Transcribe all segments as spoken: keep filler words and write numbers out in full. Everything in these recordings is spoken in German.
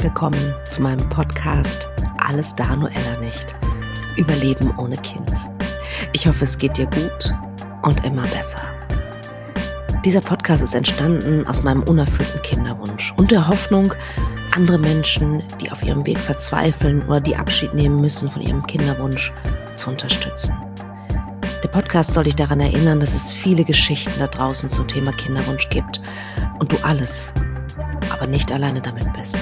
herzlich willkommen zu meinem Podcast Alles da, nur Ella nicht. Überleben ohne Kind. Ich hoffe, es geht dir gut und immer besser. Dieser Podcast ist entstanden aus meinem unerfüllten Kinderwunsch und der Hoffnung, andere Menschen, die auf ihrem Weg verzweifeln oder die Abschied nehmen müssen von ihrem Kinderwunsch, zu unterstützen. Der Podcast soll dich daran erinnern, dass es viele Geschichten da draußen zum Thema Kinderwunsch gibt und du alles, aber nicht alleine damit bist.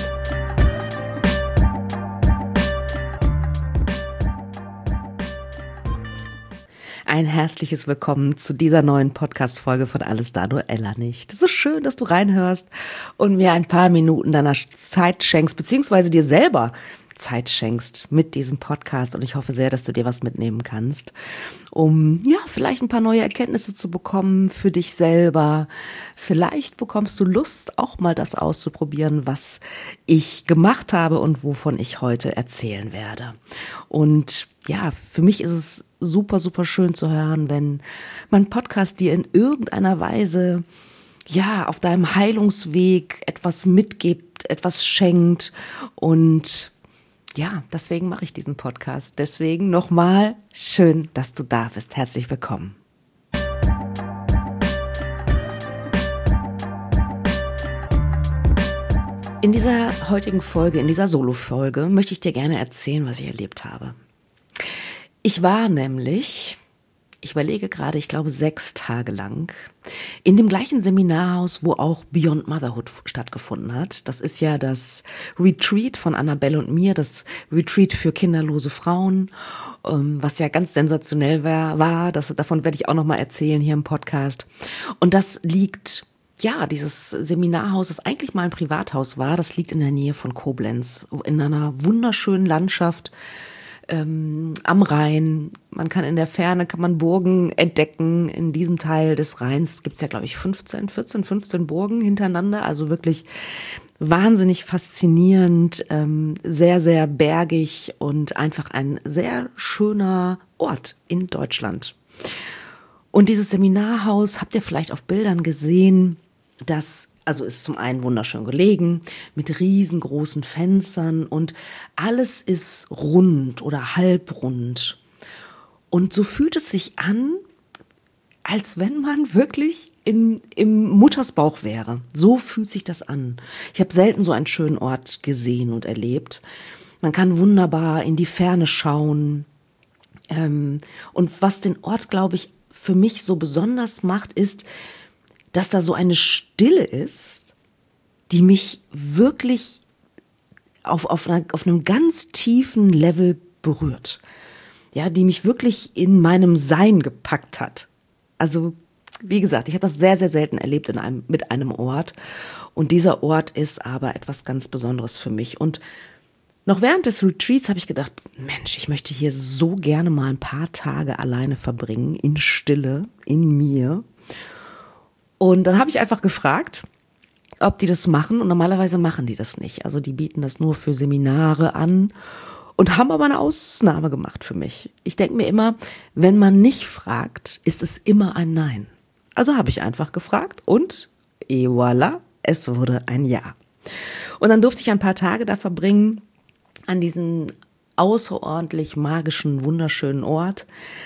Ein herzliches Willkommen zu dieser neuen Podcast-Folge von Alles da, nur Ella nicht. Es ist schön, dass du reinhörst und mir ein paar Minuten deiner Zeit schenkst, beziehungsweise dir selber Zeit schenkst mit diesem Podcast. Und ich hoffe sehr, dass du dir was mitnehmen kannst, um ja vielleicht ein paar neue Erkenntnisse zu bekommen für dich selber. Vielleicht bekommst du Lust, auch mal das auszuprobieren, was ich gemacht habe und wovon ich heute erzählen werde. Und ja, für mich ist es super, super schön zu hören, wenn mein Podcast dir in irgendeiner Weise ja auf deinem Heilungsweg etwas mitgibt, etwas schenkt. Und ja, deswegen mache ich diesen Podcast. Deswegen nochmal schön, dass du da bist. Herzlich willkommen. In dieser heutigen Folge, in dieser Solo-Folge, möchte ich dir gerne erzählen, was ich erlebt habe. Ich war nämlich, ich überlege gerade, ich glaube sechs Tage lang, in dem gleichen Seminarhaus, wo auch Beyond Motherhood stattgefunden hat. Das ist ja das Retreat von Annabelle und mir, das Retreat für kinderlose Frauen, was ja ganz sensationell war. war. Das, davon werde ich auch nochmal erzählen hier im Podcast. Und das liegt, ja, dieses Seminarhaus, das eigentlich mal ein Privathaus war, das liegt in der Nähe von Koblenz, in einer wunderschönen Landschaft, Ähm, am Rhein. Man kann in der Ferne, kann man Burgen entdecken. In diesem Teil des Rheins gibt's ja, glaube ich, fünfzehn, vierzehn, fünfzehn Burgen hintereinander. Also wirklich wahnsinnig faszinierend, ähm, sehr, sehr bergig und einfach ein sehr schöner Ort in Deutschland. Und dieses Seminarhaus habt ihr vielleicht auf Bildern gesehen, das Also ist zum einen wunderschön gelegen, mit riesengroßen Fenstern und alles ist rund oder halbrund. Und so fühlt es sich an, als wenn man wirklich im, im Muttersbauch wäre. So fühlt sich das an. Ich habe selten so einen schönen Ort gesehen und erlebt. Man kann wunderbar in die Ferne schauen. Und was den Ort, glaube ich, für mich so besonders macht, ist, dass da so eine Stille ist, die mich wirklich auf, auf, einer, auf einem ganz tiefen Level berührt. Ja, die mich wirklich in meinem Sein gepackt hat. Also, wie gesagt, ich habe das sehr, sehr selten erlebt in einem, mit einem Ort. Und dieser Ort ist aber etwas ganz Besonderes für mich. Und noch während des Retreats habe ich gedacht, Mensch, ich möchte hier so gerne mal ein paar Tage alleine verbringen, in Stille, in mir. Und dann habe ich einfach gefragt, ob die das machen. Und normalerweise machen die das nicht. Also die bieten das nur für Seminare an und haben aber eine Ausnahme gemacht für mich. Ich denke mir immer, wenn man nicht fragt, ist es immer ein Nein. Also habe ich einfach gefragt und et voilà, es wurde ein Ja. Und dann durfte ich ein paar Tage da verbringen an diesem außerordentlich magischen, wunderschönen Ort.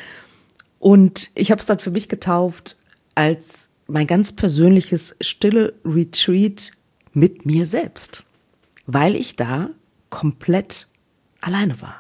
Und ich habe es dann für mich getauft als mein ganz persönliches stille Retreat mit mir selbst, weil ich da komplett alleine war.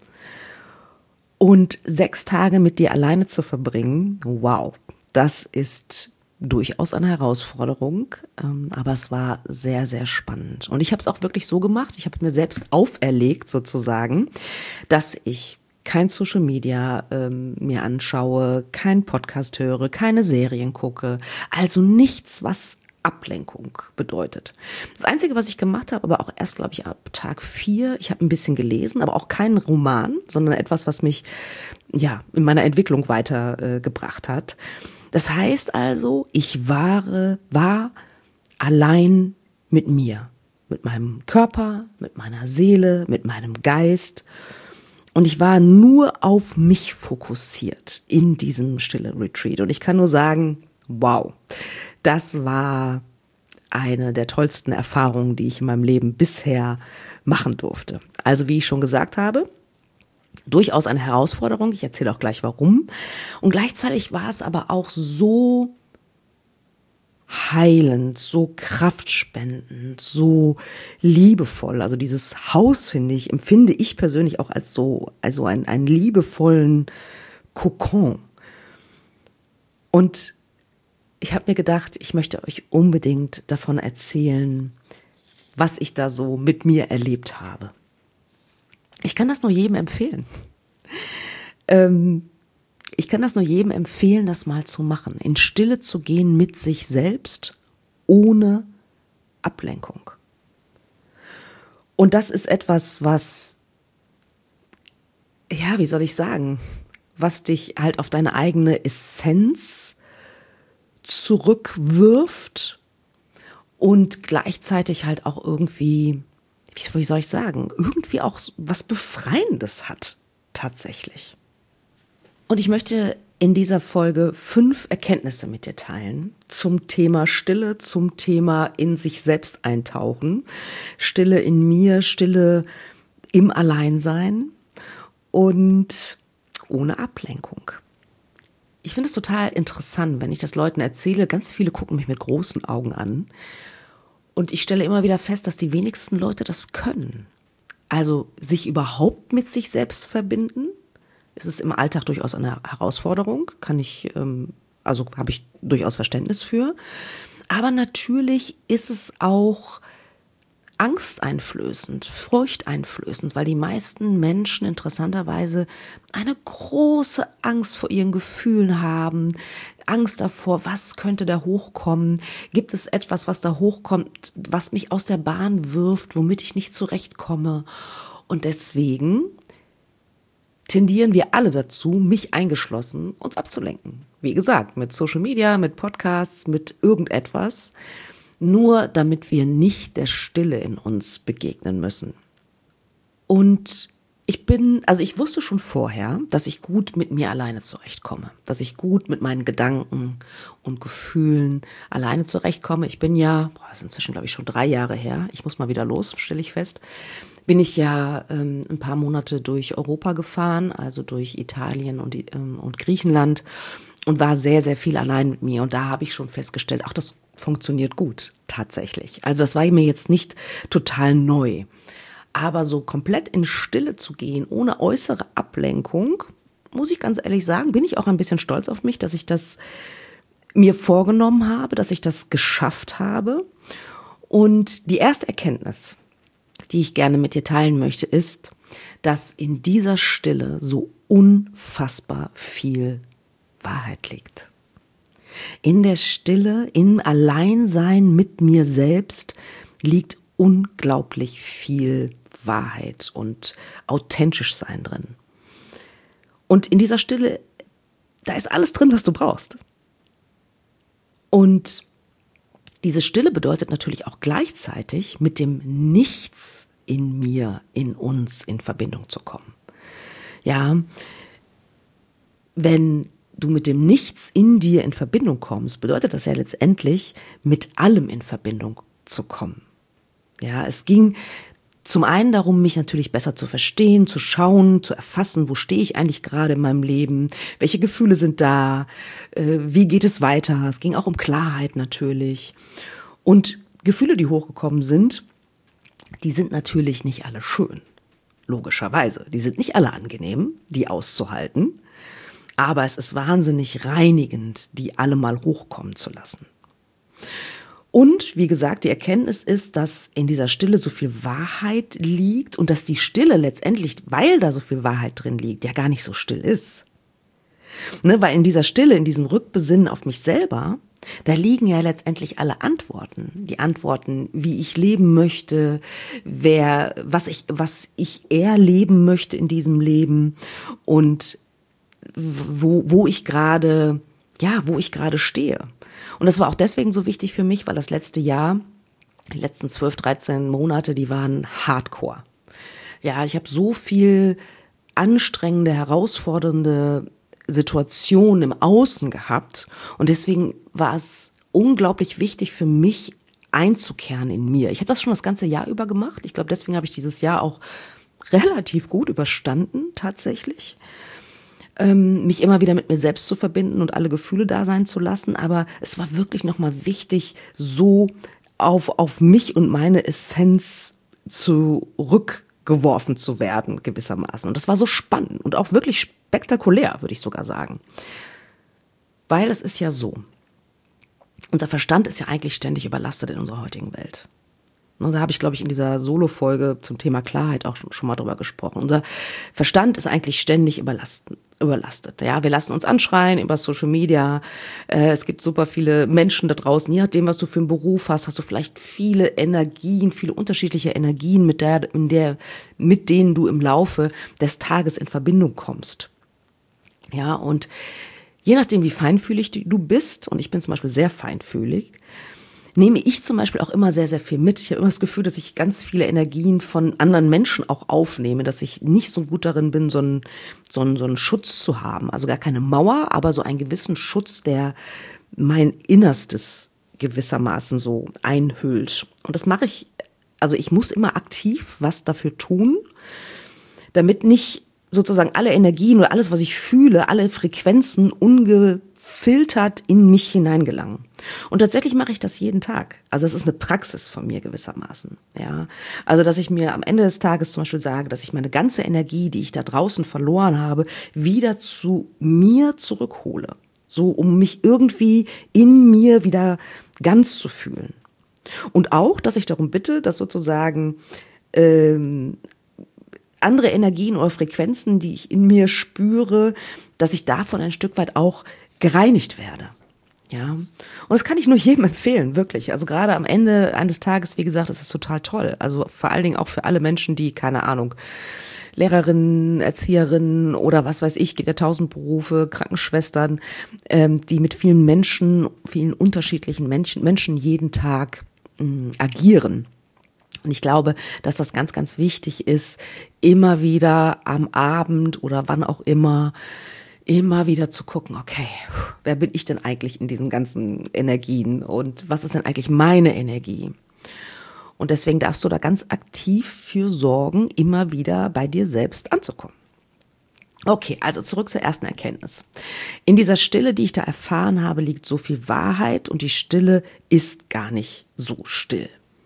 Und sechs Tage mit dir alleine zu verbringen, wow, das ist durchaus eine Herausforderung, aber es war sehr, sehr spannend. Und ich habe es auch wirklich so gemacht, ich habe mir selbst auferlegt sozusagen, dass ich kein Social Media ähm, mir anschaue, kein Podcast höre, keine Serien gucke, also nichts, was Ablenkung bedeutet. Das Einzige, was ich gemacht habe, aber auch erst, glaube ich, ab Tag vier, ich habe ein bisschen gelesen, aber auch keinen Roman, sondern etwas, was mich ja in meiner Entwicklung weitergebracht äh, hat. Das heißt also, ich war, war allein mit mir, mit meinem Körper, mit meiner Seele, mit meinem Geist. Und ich war nur auf mich fokussiert in diesem stille Retreat. Und ich kann nur sagen, wow, das war eine der tollsten Erfahrungen, die ich in meinem Leben bisher machen durfte. Also wie ich schon gesagt habe, durchaus eine Herausforderung. Ich erzähle auch gleich warum. Und gleichzeitig war es aber auch so heilend, so kraftspendend, so liebevoll. Also dieses Haus, finde ich, empfinde ich persönlich auch als so, also einen, einen liebevollen Kokon. Und ich habe mir gedacht, ich möchte euch unbedingt davon erzählen, was ich da so mit mir erlebt habe. Ich kann das nur jedem empfehlen. Ähm, ich kann das nur jedem empfehlen, das mal zu machen. In Stille zu gehen mit sich selbst, ohne Ablenkung. Und das ist etwas, was, ja, wie soll ich sagen, was dich halt auf deine eigene Essenz zurückwirft und gleichzeitig halt auch irgendwie, wie soll ich sagen, irgendwie auch was Befreiendes hat, tatsächlich. Und ich möchte in dieser Folge fünf Erkenntnisse mit dir teilen zum Thema Stille, zum Thema in sich selbst eintauchen, Stille in mir, Stille im Alleinsein und ohne Ablenkung. Ich finde es total interessant, wenn ich das Leuten erzähle. Ganz viele gucken mich mit großen Augen an. Und ich stelle immer wieder fest, dass die wenigsten Leute das können. Also sich überhaupt mit sich selbst verbinden. Es ist im Alltag durchaus eine Herausforderung. Kann ich, ähm, also habe ich durchaus Verständnis für. Aber natürlich ist es auch angsteinflößend, furchteinflößend, weil die meisten Menschen interessanterweise eine große Angst vor ihren Gefühlen haben, Angst davor, was könnte da hochkommen, gibt es etwas, was da hochkommt, was mich aus der Bahn wirft, womit ich nicht zurechtkomme. Und deswegen tendieren wir alle dazu, mich eingeschlossen, uns abzulenken. Wie gesagt, mit Social Media, mit Podcasts, mit irgendetwas, nur damit wir nicht der Stille in uns begegnen müssen. Und ich bin, also ich wusste schon vorher, dass ich gut mit mir alleine zurechtkomme, dass ich gut mit meinen Gedanken und Gefühlen alleine zurechtkomme. Ich bin ja, boah, das ist inzwischen glaube ich schon drei Jahre her, ich muss mal wieder los, stelle ich fest, bin ich ja ähm, ein paar Monate durch Europa gefahren, also durch Italien und, ähm, und Griechenland und war sehr, sehr viel allein mit mir. Und da habe ich schon festgestellt, ach, das funktioniert gut, tatsächlich. Also das war mir jetzt nicht total neu. Aber so komplett in Stille zu gehen, ohne äußere Ablenkung, muss ich ganz ehrlich sagen, bin ich auch ein bisschen stolz auf mich, dass ich das mir vorgenommen habe, dass ich das geschafft habe. Und die erste Erkenntnis, die ich gerne mit dir teilen möchte, ist, dass in dieser Stille so unfassbar viel Wahrheit liegt. In der Stille, im Alleinsein mit mir selbst liegt unglaublich viel Wahrheit und authentisch sein drin. Und in dieser Stille, da ist alles drin, was du brauchst. Und diese Stille bedeutet natürlich auch gleichzeitig, mit dem Nichts in mir, in uns in Verbindung zu kommen. Ja, wenn du mit dem Nichts in dir in Verbindung kommst, bedeutet das ja letztendlich, mit allem in Verbindung zu kommen. Ja, es ging zum einen darum, mich natürlich besser zu verstehen, zu schauen, zu erfassen, wo stehe ich eigentlich gerade in meinem Leben, welche Gefühle sind da, äh, wie geht es weiter. Es ging auch um Klarheit natürlich. Und Gefühle, die hochgekommen sind, die sind natürlich nicht alle schön, logischerweise. Die sind nicht alle angenehm, die auszuhalten. Aber es ist wahnsinnig reinigend, die alle mal hochkommen zu lassen. Und wie gesagt, die Erkenntnis ist, dass in dieser Stille so viel Wahrheit liegt und dass die Stille letztendlich, weil da so viel Wahrheit drin liegt, ja gar nicht so still ist. Ne, weil in dieser Stille, in diesem Rückbesinnen auf mich selber, da liegen ja letztendlich alle Antworten. Die Antworten, wie ich leben möchte, wer, was ich, was ich erleben möchte in diesem Leben und wo, wo ich gerade, ja, wo ich gerade stehe. Und das war auch deswegen so wichtig für mich, weil das letzte Jahr, die letzten zwölf, dreizehn Monate, die waren hardcore. Ja, ich habe so viel anstrengende, herausfordernde Situationen im Außen gehabt und deswegen war es unglaublich wichtig für mich, einzukehren in mir. Ich habe das schon das ganze Jahr über gemacht. Ich glaube, deswegen habe ich dieses Jahr auch relativ gut überstanden, tatsächlich. Ähm, mich immer wieder mit mir selbst zu verbinden und alle Gefühle da sein zu lassen. Aber es war wirklich nochmal wichtig, so auf, auf mich und meine Essenz zurückgeworfen zu werden, gewissermaßen. Und das war so spannend und auch wirklich spektakulär, würde ich sogar sagen. Weil es ist ja so, unser Verstand ist ja eigentlich ständig überlastet in unserer heutigen Welt. Und da habe ich, glaube ich, in dieser Solo-Folge zum Thema Klarheit auch schon mal drüber gesprochen. Unser Verstand ist eigentlich ständig überlastet. überlastet. Ja, wir lassen uns anschreien über Social Media. Äh, es gibt super viele Menschen da draußen. Je nachdem, was du für einen Beruf hast, hast du vielleicht viele Energien, viele unterschiedliche Energien, mit der, in der, mit denen du im Laufe des Tages in Verbindung kommst. Ja, und je nachdem, wie feinfühlig du bist, und ich bin zum Beispiel sehr feinfühlig, nehme ich zum Beispiel auch immer sehr, sehr viel mit. Ich habe immer das Gefühl, dass ich ganz viele Energien von anderen Menschen auch aufnehme, dass ich nicht so gut darin bin, so einen, so einen, so einen Schutz zu haben. Also gar keine Mauer, aber so einen gewissen Schutz, der mein Innerstes gewissermaßen so einhüllt. Und das mache ich, also ich muss immer aktiv was dafür tun, damit nicht sozusagen alle Energien oder alles, was ich fühle, alle Frequenzen ungefiltert in mich hineingelangen. Und tatsächlich mache ich das jeden Tag. Also es ist eine Praxis von mir gewissermaßen. Ja, also dass ich mir am Ende des Tages zum Beispiel sage, dass ich meine ganze Energie, die ich da draußen verloren habe, wieder zu mir zurückhole. So, um mich irgendwie in mir wieder ganz zu fühlen. Und auch, dass ich darum bitte, dass sozusagen ähm, andere Energien oder Frequenzen, die ich in mir spüre, dass ich davon ein Stück weit auch gereinigt werde. Ja, und das kann ich nur jedem empfehlen, wirklich. Also gerade am Ende eines Tages, wie gesagt, ist es total toll. Also vor allen Dingen auch für alle Menschen, die, keine Ahnung, Lehrerinnen, Erzieherinnen oder was weiß ich, gibt ja tausend Berufe, Krankenschwestern, ähm, die mit vielen Menschen, vielen unterschiedlichen Menschen, Menschen jeden Tag mh, agieren. Und ich glaube, dass das ganz, ganz wichtig ist, immer wieder am Abend oder wann auch immer, immer wieder zu gucken, okay, wer bin ich denn eigentlich in diesen ganzen Energien und was ist denn eigentlich meine Energie? Und deswegen darfst du da ganz aktiv für sorgen, immer wieder bei dir selbst anzukommen. Okay, also zurück zur ersten Erkenntnis. In dieser Stille, die ich da erfahren habe, liegt so viel Wahrheit und die Stille ist gar nicht so still.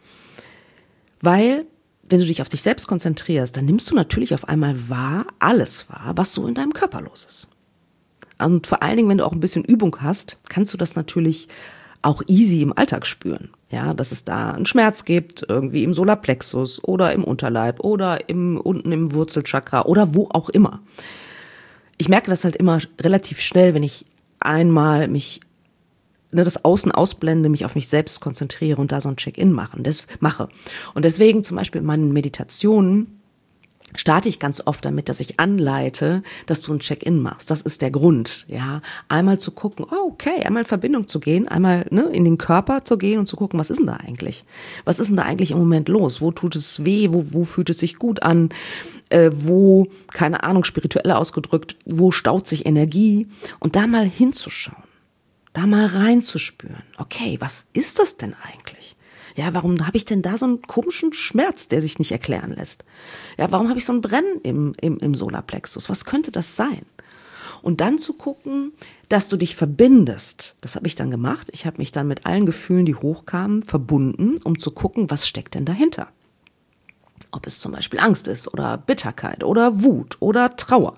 Weil, wenn du dich auf dich selbst konzentrierst, dann nimmst du natürlich auf einmal wahr, alles wahr, was so in deinem Körper los ist. Und vor allen Dingen, wenn du auch ein bisschen Übung hast, kannst du das natürlich auch easy im Alltag spüren. Ja, dass es da einen Schmerz gibt, irgendwie im Solarplexus oder im Unterleib oder im, unten im Wurzelchakra oder wo auch immer. Ich merke das halt immer relativ schnell, wenn ich einmal mich, ne, das Außen ausblende, mich auf mich selbst konzentriere und da so ein Check-in machen, das mache. Und deswegen zum Beispiel in meinen Meditationen starte ich ganz oft damit, dass ich anleite, dass du ein Check-in machst. Das ist der Grund, ja. Einmal zu gucken, oh, okay, einmal in Verbindung zu gehen, einmal ne, in den Körper zu gehen und zu gucken, was ist denn da eigentlich? Was ist denn da eigentlich im Moment los? Wo tut es weh? Wo, wo fühlt es sich gut an? Äh, wo, keine Ahnung, spirituell ausgedrückt, wo staut sich Energie? Und da mal hinzuschauen, da mal reinzuspüren. Okay, was ist das denn eigentlich? Ja, warum habe ich denn da so einen komischen Schmerz, der sich nicht erklären lässt? Ja, warum habe ich so ein Brennen im, im, im Solarplexus? Was könnte das sein? Und dann zu gucken, dass du dich verbindest. Das habe ich dann gemacht. Ich habe mich dann mit allen Gefühlen, die hochkamen, verbunden, um zu gucken, was steckt denn dahinter? Ob es zum Beispiel Angst ist oder Bitterkeit oder Wut oder Trauer.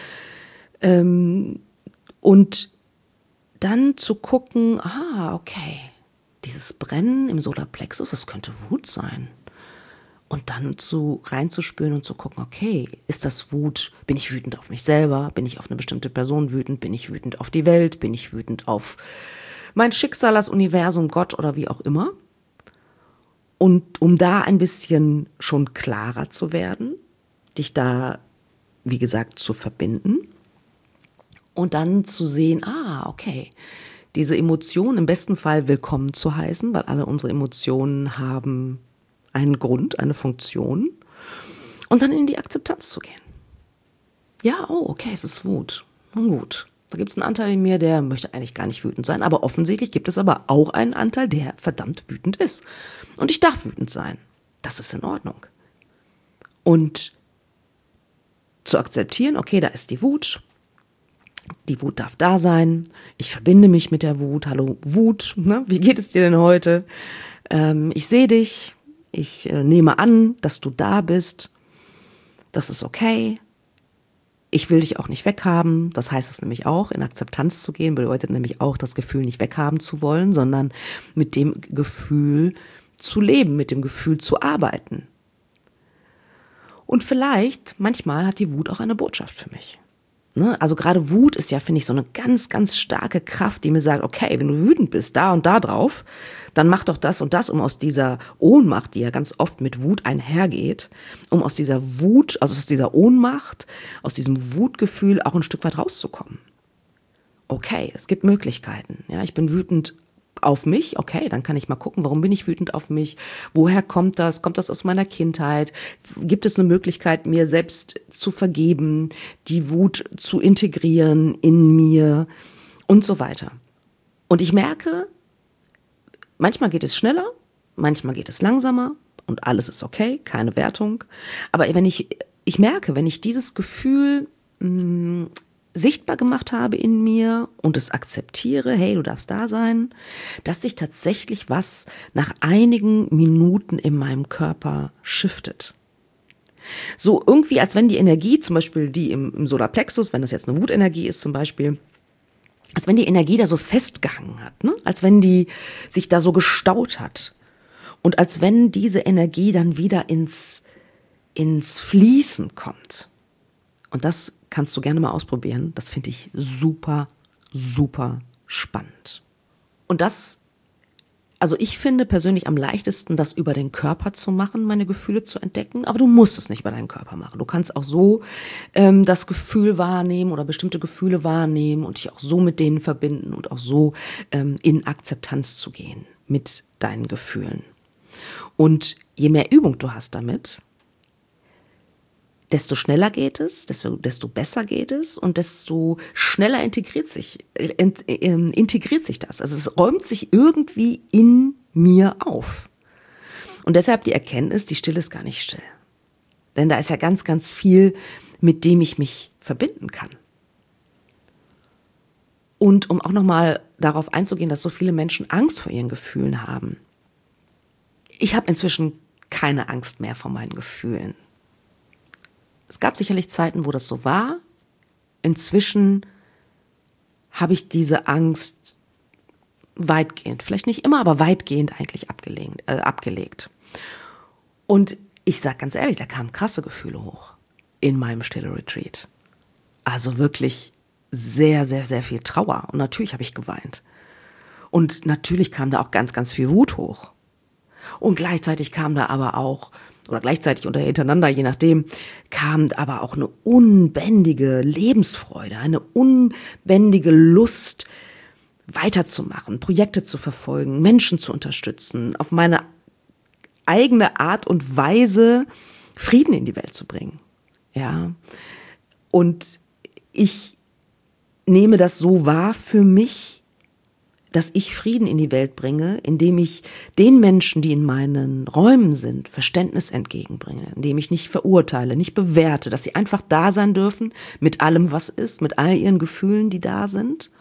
Ähm, und dann zu gucken, ah, okay, dieses Brennen im Solarplexus, das könnte Wut sein. Und dann zu reinzuspüren und zu gucken, okay, ist das Wut? Bin ich wütend auf mich selber? Bin ich auf eine bestimmte Person wütend? Bin ich wütend auf die Welt? Bin ich wütend auf mein Schicksal, das Universum, Gott oder wie auch immer? Und um da ein bisschen schon klarer zu werden, dich da, wie gesagt, zu verbinden und dann zu sehen, ah, okay, diese Emotionen im besten Fall willkommen zu heißen, weil alle unsere Emotionen haben einen Grund, eine Funktion. Und dann in die Akzeptanz zu gehen. Ja, oh, okay, es ist Wut. Nun gut. Da gibt es einen Anteil in mir, der möchte eigentlich gar nicht wütend sein, aber offensichtlich gibt es aber auch einen Anteil, der verdammt wütend ist. Und ich darf wütend sein. Das ist in Ordnung. Und zu akzeptieren, okay, da ist die Wut. Die Wut darf da sein. Ich verbinde mich mit der Wut. Hallo Wut, ne? Wie geht es dir denn heute? Ähm, ich sehe dich. Ich äh, nehme an, dass du da bist. Das ist okay. Ich will dich auch nicht weghaben. Das heißt es nämlich auch, in Akzeptanz zu gehen, bedeutet nämlich auch, das Gefühl nicht weghaben zu wollen, sondern mit dem Gefühl zu leben, mit dem Gefühl zu arbeiten. Und vielleicht, manchmal hat die Wut auch eine Botschaft für mich. Ne? Also gerade Wut ist ja, finde ich, so eine ganz, ganz starke Kraft, die mir sagt, okay, wenn du wütend bist, da und da drauf, dann mach doch das und das, um aus dieser Ohnmacht, die ja ganz oft mit Wut einhergeht, um aus dieser Wut, also aus dieser Ohnmacht, aus diesem Wutgefühl auch ein Stück weit rauszukommen. Okay, es gibt Möglichkeiten. Ja, ich bin wütend auf mich, okay, dann kann ich mal gucken, warum bin ich wütend auf mich? Woher kommt das? Kommt das aus meiner Kindheit? Gibt es eine Möglichkeit, mir selbst zu vergeben, die Wut zu integrieren in mir und so weiter? Und ich merke, manchmal geht es schneller, manchmal geht es langsamer und alles ist okay, keine Wertung. Aber wenn ich, ich merke, wenn ich dieses Gefühl mh, sichtbar gemacht habe in mir und es akzeptiere, hey, du darfst da sein, dass sich tatsächlich was nach einigen Minuten in meinem Körper shiftet. So irgendwie, als wenn die Energie, zum Beispiel die im, im Solarplexus, wenn das jetzt eine Wutenergie ist zum Beispiel, als wenn die Energie da so festgehangen hat, ne? Als wenn die sich da so gestaut hat und als wenn diese Energie dann wieder ins, ins Fließen kommt. Und das kannst du gerne mal ausprobieren. Das finde ich super, super spannend. Und das, also ich finde persönlich am leichtesten, das über den Körper zu machen, meine Gefühle zu entdecken. Aber du musst es nicht über deinen Körper machen. Du kannst auch so ähm, das Gefühl wahrnehmen oder bestimmte Gefühle wahrnehmen und dich auch so mit denen verbinden und auch so ähm, in Akzeptanz zu gehen mit deinen Gefühlen. Und je mehr Übung du hast damit, desto schneller geht es, desto, desto besser geht es und desto schneller integriert sich, äh, integriert sich das. Also es räumt sich irgendwie in mir auf. Und deshalb die Erkenntnis, die Stille ist gar nicht still. Denn da ist ja ganz, ganz viel, mit dem ich mich verbinden kann. Und um auch nochmal darauf einzugehen, dass so viele Menschen Angst vor ihren Gefühlen haben. Ich habe inzwischen keine Angst mehr vor meinen Gefühlen. Es gab sicherlich Zeiten, wo das so war. Inzwischen habe ich diese Angst weitgehend, vielleicht nicht immer, aber weitgehend eigentlich abgelegt. Äh, abgelegt. Und ich sage ganz ehrlich, da kamen krasse Gefühle hoch in meinem Stille-Retreat. Also wirklich sehr, sehr, sehr viel Trauer. Und natürlich habe ich geweint. Und natürlich kam da auch ganz, ganz viel Wut hoch. Und gleichzeitig kam da aber auch oder gleichzeitig oder hintereinander, je nachdem, kam aber auch eine unbändige Lebensfreude, eine unbändige Lust, weiterzumachen, Projekte zu verfolgen, Menschen zu unterstützen, auf meine eigene Art und Weise Frieden in die Welt zu bringen. Ja. Und ich nehme das so wahr für mich, dass ich Frieden in die Welt bringe, indem ich den Menschen, die in meinen Räumen sind, Verständnis entgegenbringe, indem ich nicht verurteile, nicht bewerte, dass sie einfach da sein dürfen mit allem, was ist, mit all ihren Gefühlen, die da sind.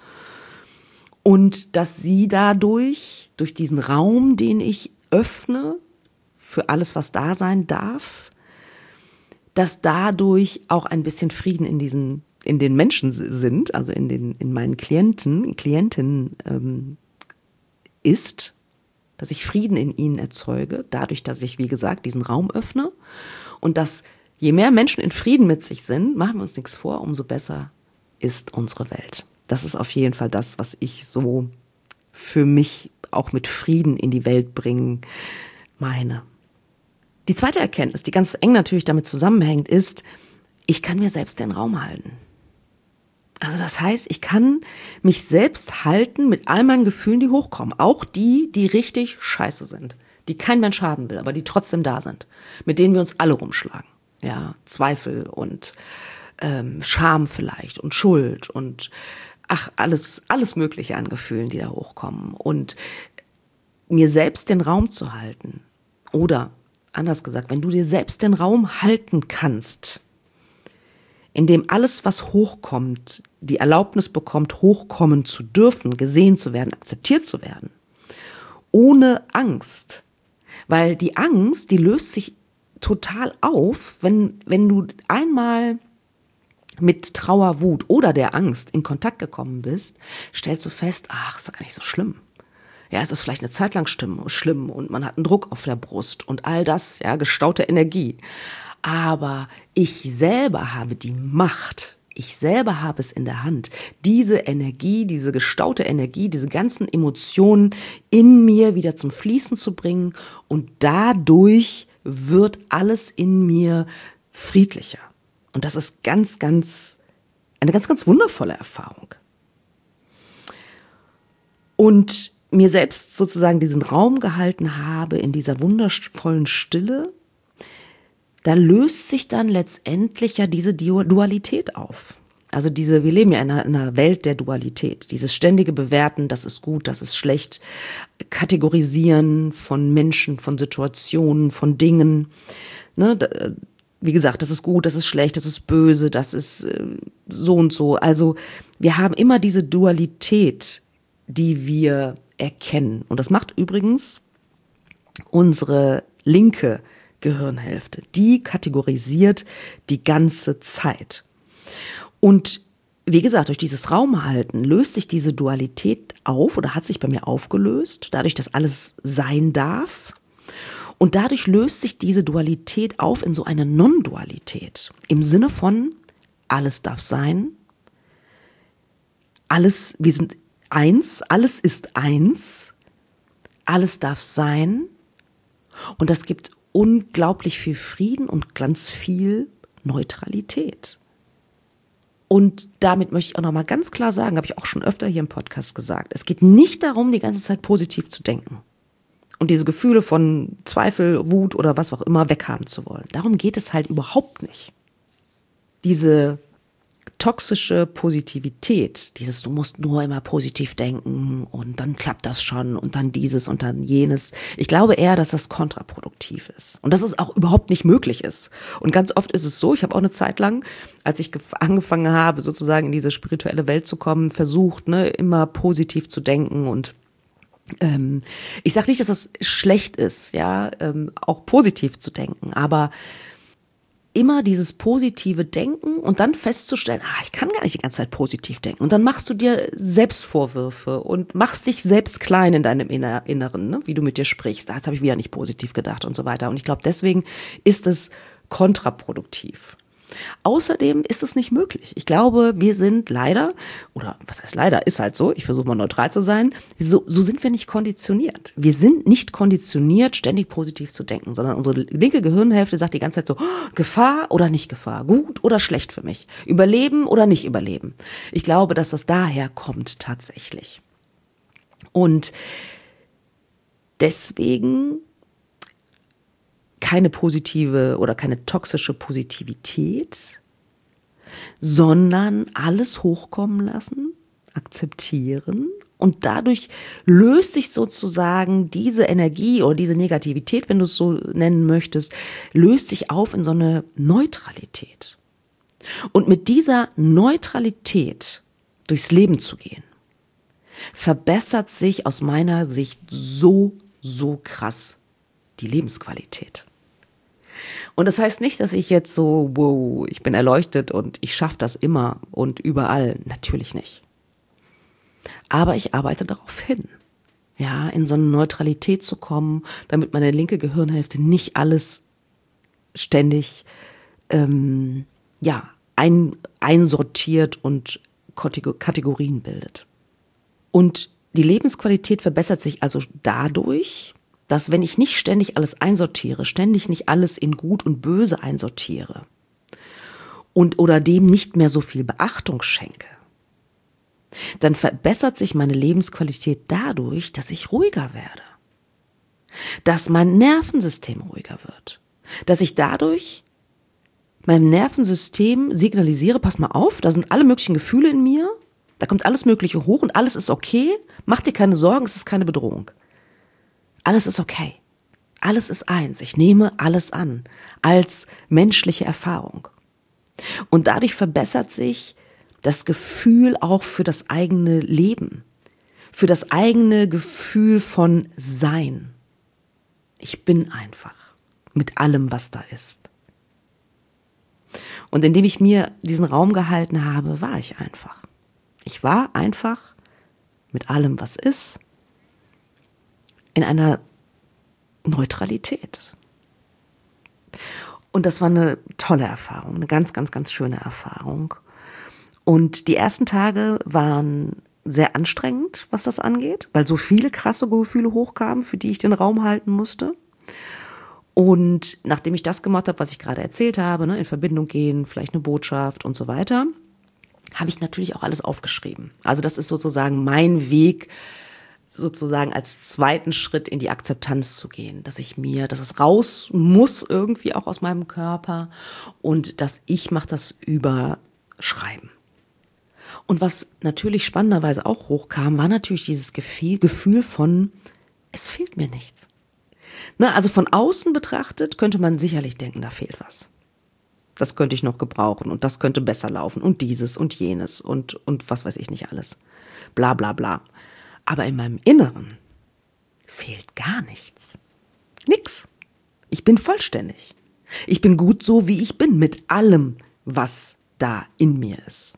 Und dass sie dadurch, durch diesen Raum, den ich öffne, für alles, was da sein darf, dass dadurch auch ein bisschen Frieden in diesen in den Menschen sind, also in den in meinen Klienten, Klientinnen ähm, ist, dass ich Frieden in ihnen erzeuge, dadurch, dass ich, wie gesagt, diesen Raum öffne und dass je mehr Menschen in Frieden mit sich sind, machen wir uns nichts vor, umso besser ist unsere Welt. Das ist auf jeden Fall das, was ich so für mich auch mit Frieden in die Welt bringen meine. Die zweite Erkenntnis, die ganz eng natürlich damit zusammenhängt, ist, ich kann mir selbst den Raum halten. Also das heißt, ich kann mich selbst halten mit all meinen Gefühlen, die hochkommen. Auch die, die richtig scheiße sind, die kein Mensch haben will, aber die trotzdem da sind, mit denen wir uns alle rumschlagen. Ja, Zweifel und ähm, Scham vielleicht und Schuld und ach, alles, alles Mögliche an Gefühlen, die da hochkommen. Und mir selbst den Raum zu halten. Oder, anders gesagt, wenn du dir selbst den Raum halten kannst, in dem alles, was hochkommt, die Erlaubnis bekommt, hochkommen zu dürfen, gesehen zu werden, akzeptiert zu werden, ohne Angst. Weil die Angst, die löst sich total auf, wenn, wenn du einmal mit Trauer, Wut oder der Angst in Kontakt gekommen bist, stellst du fest, ach, ist doch gar nicht so schlimm. Ja, es ist vielleicht eine Zeit lang schlimm und man hat einen Druck auf der Brust und all das, ja, gestaute Energie. Aber ich selber habe die Macht, ich selber habe es in der Hand, diese Energie, diese gestaute Energie, diese ganzen Emotionen in mir wieder zum Fließen zu bringen und dadurch wird alles in mir friedlicher. Und das ist ganz, ganz, eine ganz, ganz wundervolle Erfahrung. Und mir selbst sozusagen diesen Raum gehalten habe in dieser wundervollen Stille, da löst sich dann letztendlich ja diese Dualität auf. Also diese, wir leben ja in einer, in einer Welt der Dualität. Dieses ständige Bewerten, das ist gut, das ist schlecht, Kategorisieren von Menschen, von Situationen, von Dingen. Ne, wie gesagt, das ist gut, das ist schlecht, das ist böse, das ist äh, so und so. Also wir haben immer diese Dualität, die wir erkennen. Und das macht übrigens unsere linke Gehirnhälfte. Die kategorisiert die ganze Zeit. Und wie gesagt, durch dieses Raumhalten löst sich diese Dualität auf oder hat sich bei mir aufgelöst, dadurch, dass alles sein darf. Und dadurch löst sich diese Dualität auf in so eine Non-Dualität. Im Sinne von, alles darf sein, alles, wir sind eins, alles ist eins, alles darf sein. Und das gibt unglaublich viel Frieden und ganz viel Neutralität. Und damit möchte ich auch nochmal ganz klar sagen, habe ich auch schon öfter hier im Podcast gesagt, es geht nicht darum, die ganze Zeit positiv zu denken und diese Gefühle von Zweifel, Wut oder was auch immer weghaben zu wollen. Darum geht es halt überhaupt nicht. Diese toxische Positivität, dieses du musst nur immer positiv denken und dann klappt das schon und dann dieses und dann jenes. Ich glaube eher, dass das kontraproduktiv ist und dass es auch überhaupt nicht möglich ist. Und ganz oft ist es so, ich habe auch eine Zeit lang, als ich angefangen habe, sozusagen in diese spirituelle Welt zu kommen, versucht, ne, immer positiv zu denken und ähm, ich sage nicht, dass das schlecht ist, ja, ähm, auch positiv zu denken, aber immer dieses positive Denken und dann festzustellen, ah, ich kann gar nicht die ganze Zeit positiv denken. Und dann machst du dir Selbstvorwürfe und machst dich selbst klein in deinem Inneren, ne? Wie du mit dir sprichst. Da habe ich wieder nicht positiv gedacht und so weiter. Und ich glaube, deswegen ist es kontraproduktiv. Außerdem ist es nicht möglich. Ich glaube, wir sind leider, oder was heißt leider, ist halt so, ich versuche mal neutral zu sein, so, so sind wir nicht konditioniert. Wir sind nicht konditioniert, ständig positiv zu denken, sondern unsere linke Gehirnhälfte sagt die ganze Zeit so, oh, Gefahr oder nicht Gefahr, gut oder schlecht für mich, überleben oder nicht überleben. Ich glaube, dass das daher kommt tatsächlich. Und deswegen keine positive oder keine toxische Positivität, sondern alles hochkommen lassen, akzeptieren und dadurch löst sich sozusagen diese Energie oder diese Negativität, wenn du es so nennen möchtest, löst sich auf in so eine Neutralität. Und mit dieser Neutralität durchs Leben zu gehen, verbessert sich aus meiner Sicht so, so krass die Lebensqualität. Und das heißt nicht, dass ich jetzt so, wow, ich bin erleuchtet und ich schaffe das immer und überall. Natürlich nicht. Aber ich arbeite darauf hin, ja, in so eine Neutralität zu kommen, damit meine linke Gehirnhälfte nicht alles ständig, ähm, ja, ein, einsortiert und Kategorien bildet. Und die Lebensqualität verbessert sich also dadurch, dass wenn ich nicht ständig alles einsortiere, ständig nicht alles in Gut und Böse einsortiere und oder dem nicht mehr so viel Beachtung schenke, dann verbessert sich meine Lebensqualität dadurch, dass ich ruhiger werde, dass mein Nervensystem ruhiger wird, dass ich dadurch meinem Nervensystem signalisiere, pass mal auf, da sind alle möglichen Gefühle in mir, Da kommt alles Mögliche hoch und alles ist okay. Mach dir keine Sorgen, es ist keine Bedrohung. Alles ist okay. Alles ist eins. Ich nehme alles an als menschliche Erfahrung. Und dadurch verbessert sich das Gefühl auch für das eigene Leben, für das eigene Gefühl von Sein. Ich bin einfach mit allem, was da ist. Und indem ich mir diesen Raum gehalten habe, war ich einfach. Ich war einfach mit allem, was ist, in einer Neutralität. Und das war eine tolle Erfahrung, eine ganz, ganz, ganz schöne Erfahrung. Und die ersten Tage waren sehr anstrengend, was das angeht, weil so viele krasse Gefühle hochkamen, für die ich den Raum halten musste. Und nachdem ich das gemacht habe, was ich gerade erzählt habe, ne, in Verbindung gehen, vielleicht eine Botschaft und so weiter, habe ich natürlich auch alles aufgeschrieben. Also das ist sozusagen mein Weg, sozusagen als zweiten Schritt in die Akzeptanz zu gehen, dass ich mir, dass es raus muss irgendwie auch aus meinem Körper und dass ich mache das über Schreiben. Und was natürlich spannenderweise auch hochkam, war natürlich dieses Gefühl, Gefühl von, es fehlt mir nichts. Na, also von außen betrachtet könnte man sicherlich denken, da fehlt was. Das könnte ich noch gebrauchen und das könnte besser laufen und dieses und jenes und, und was weiß ich nicht alles. Bla bla bla. Aber in meinem Inneren fehlt gar nichts. Nix. Ich bin vollständig. Ich bin gut so, wie ich bin, mit allem, was da in mir ist.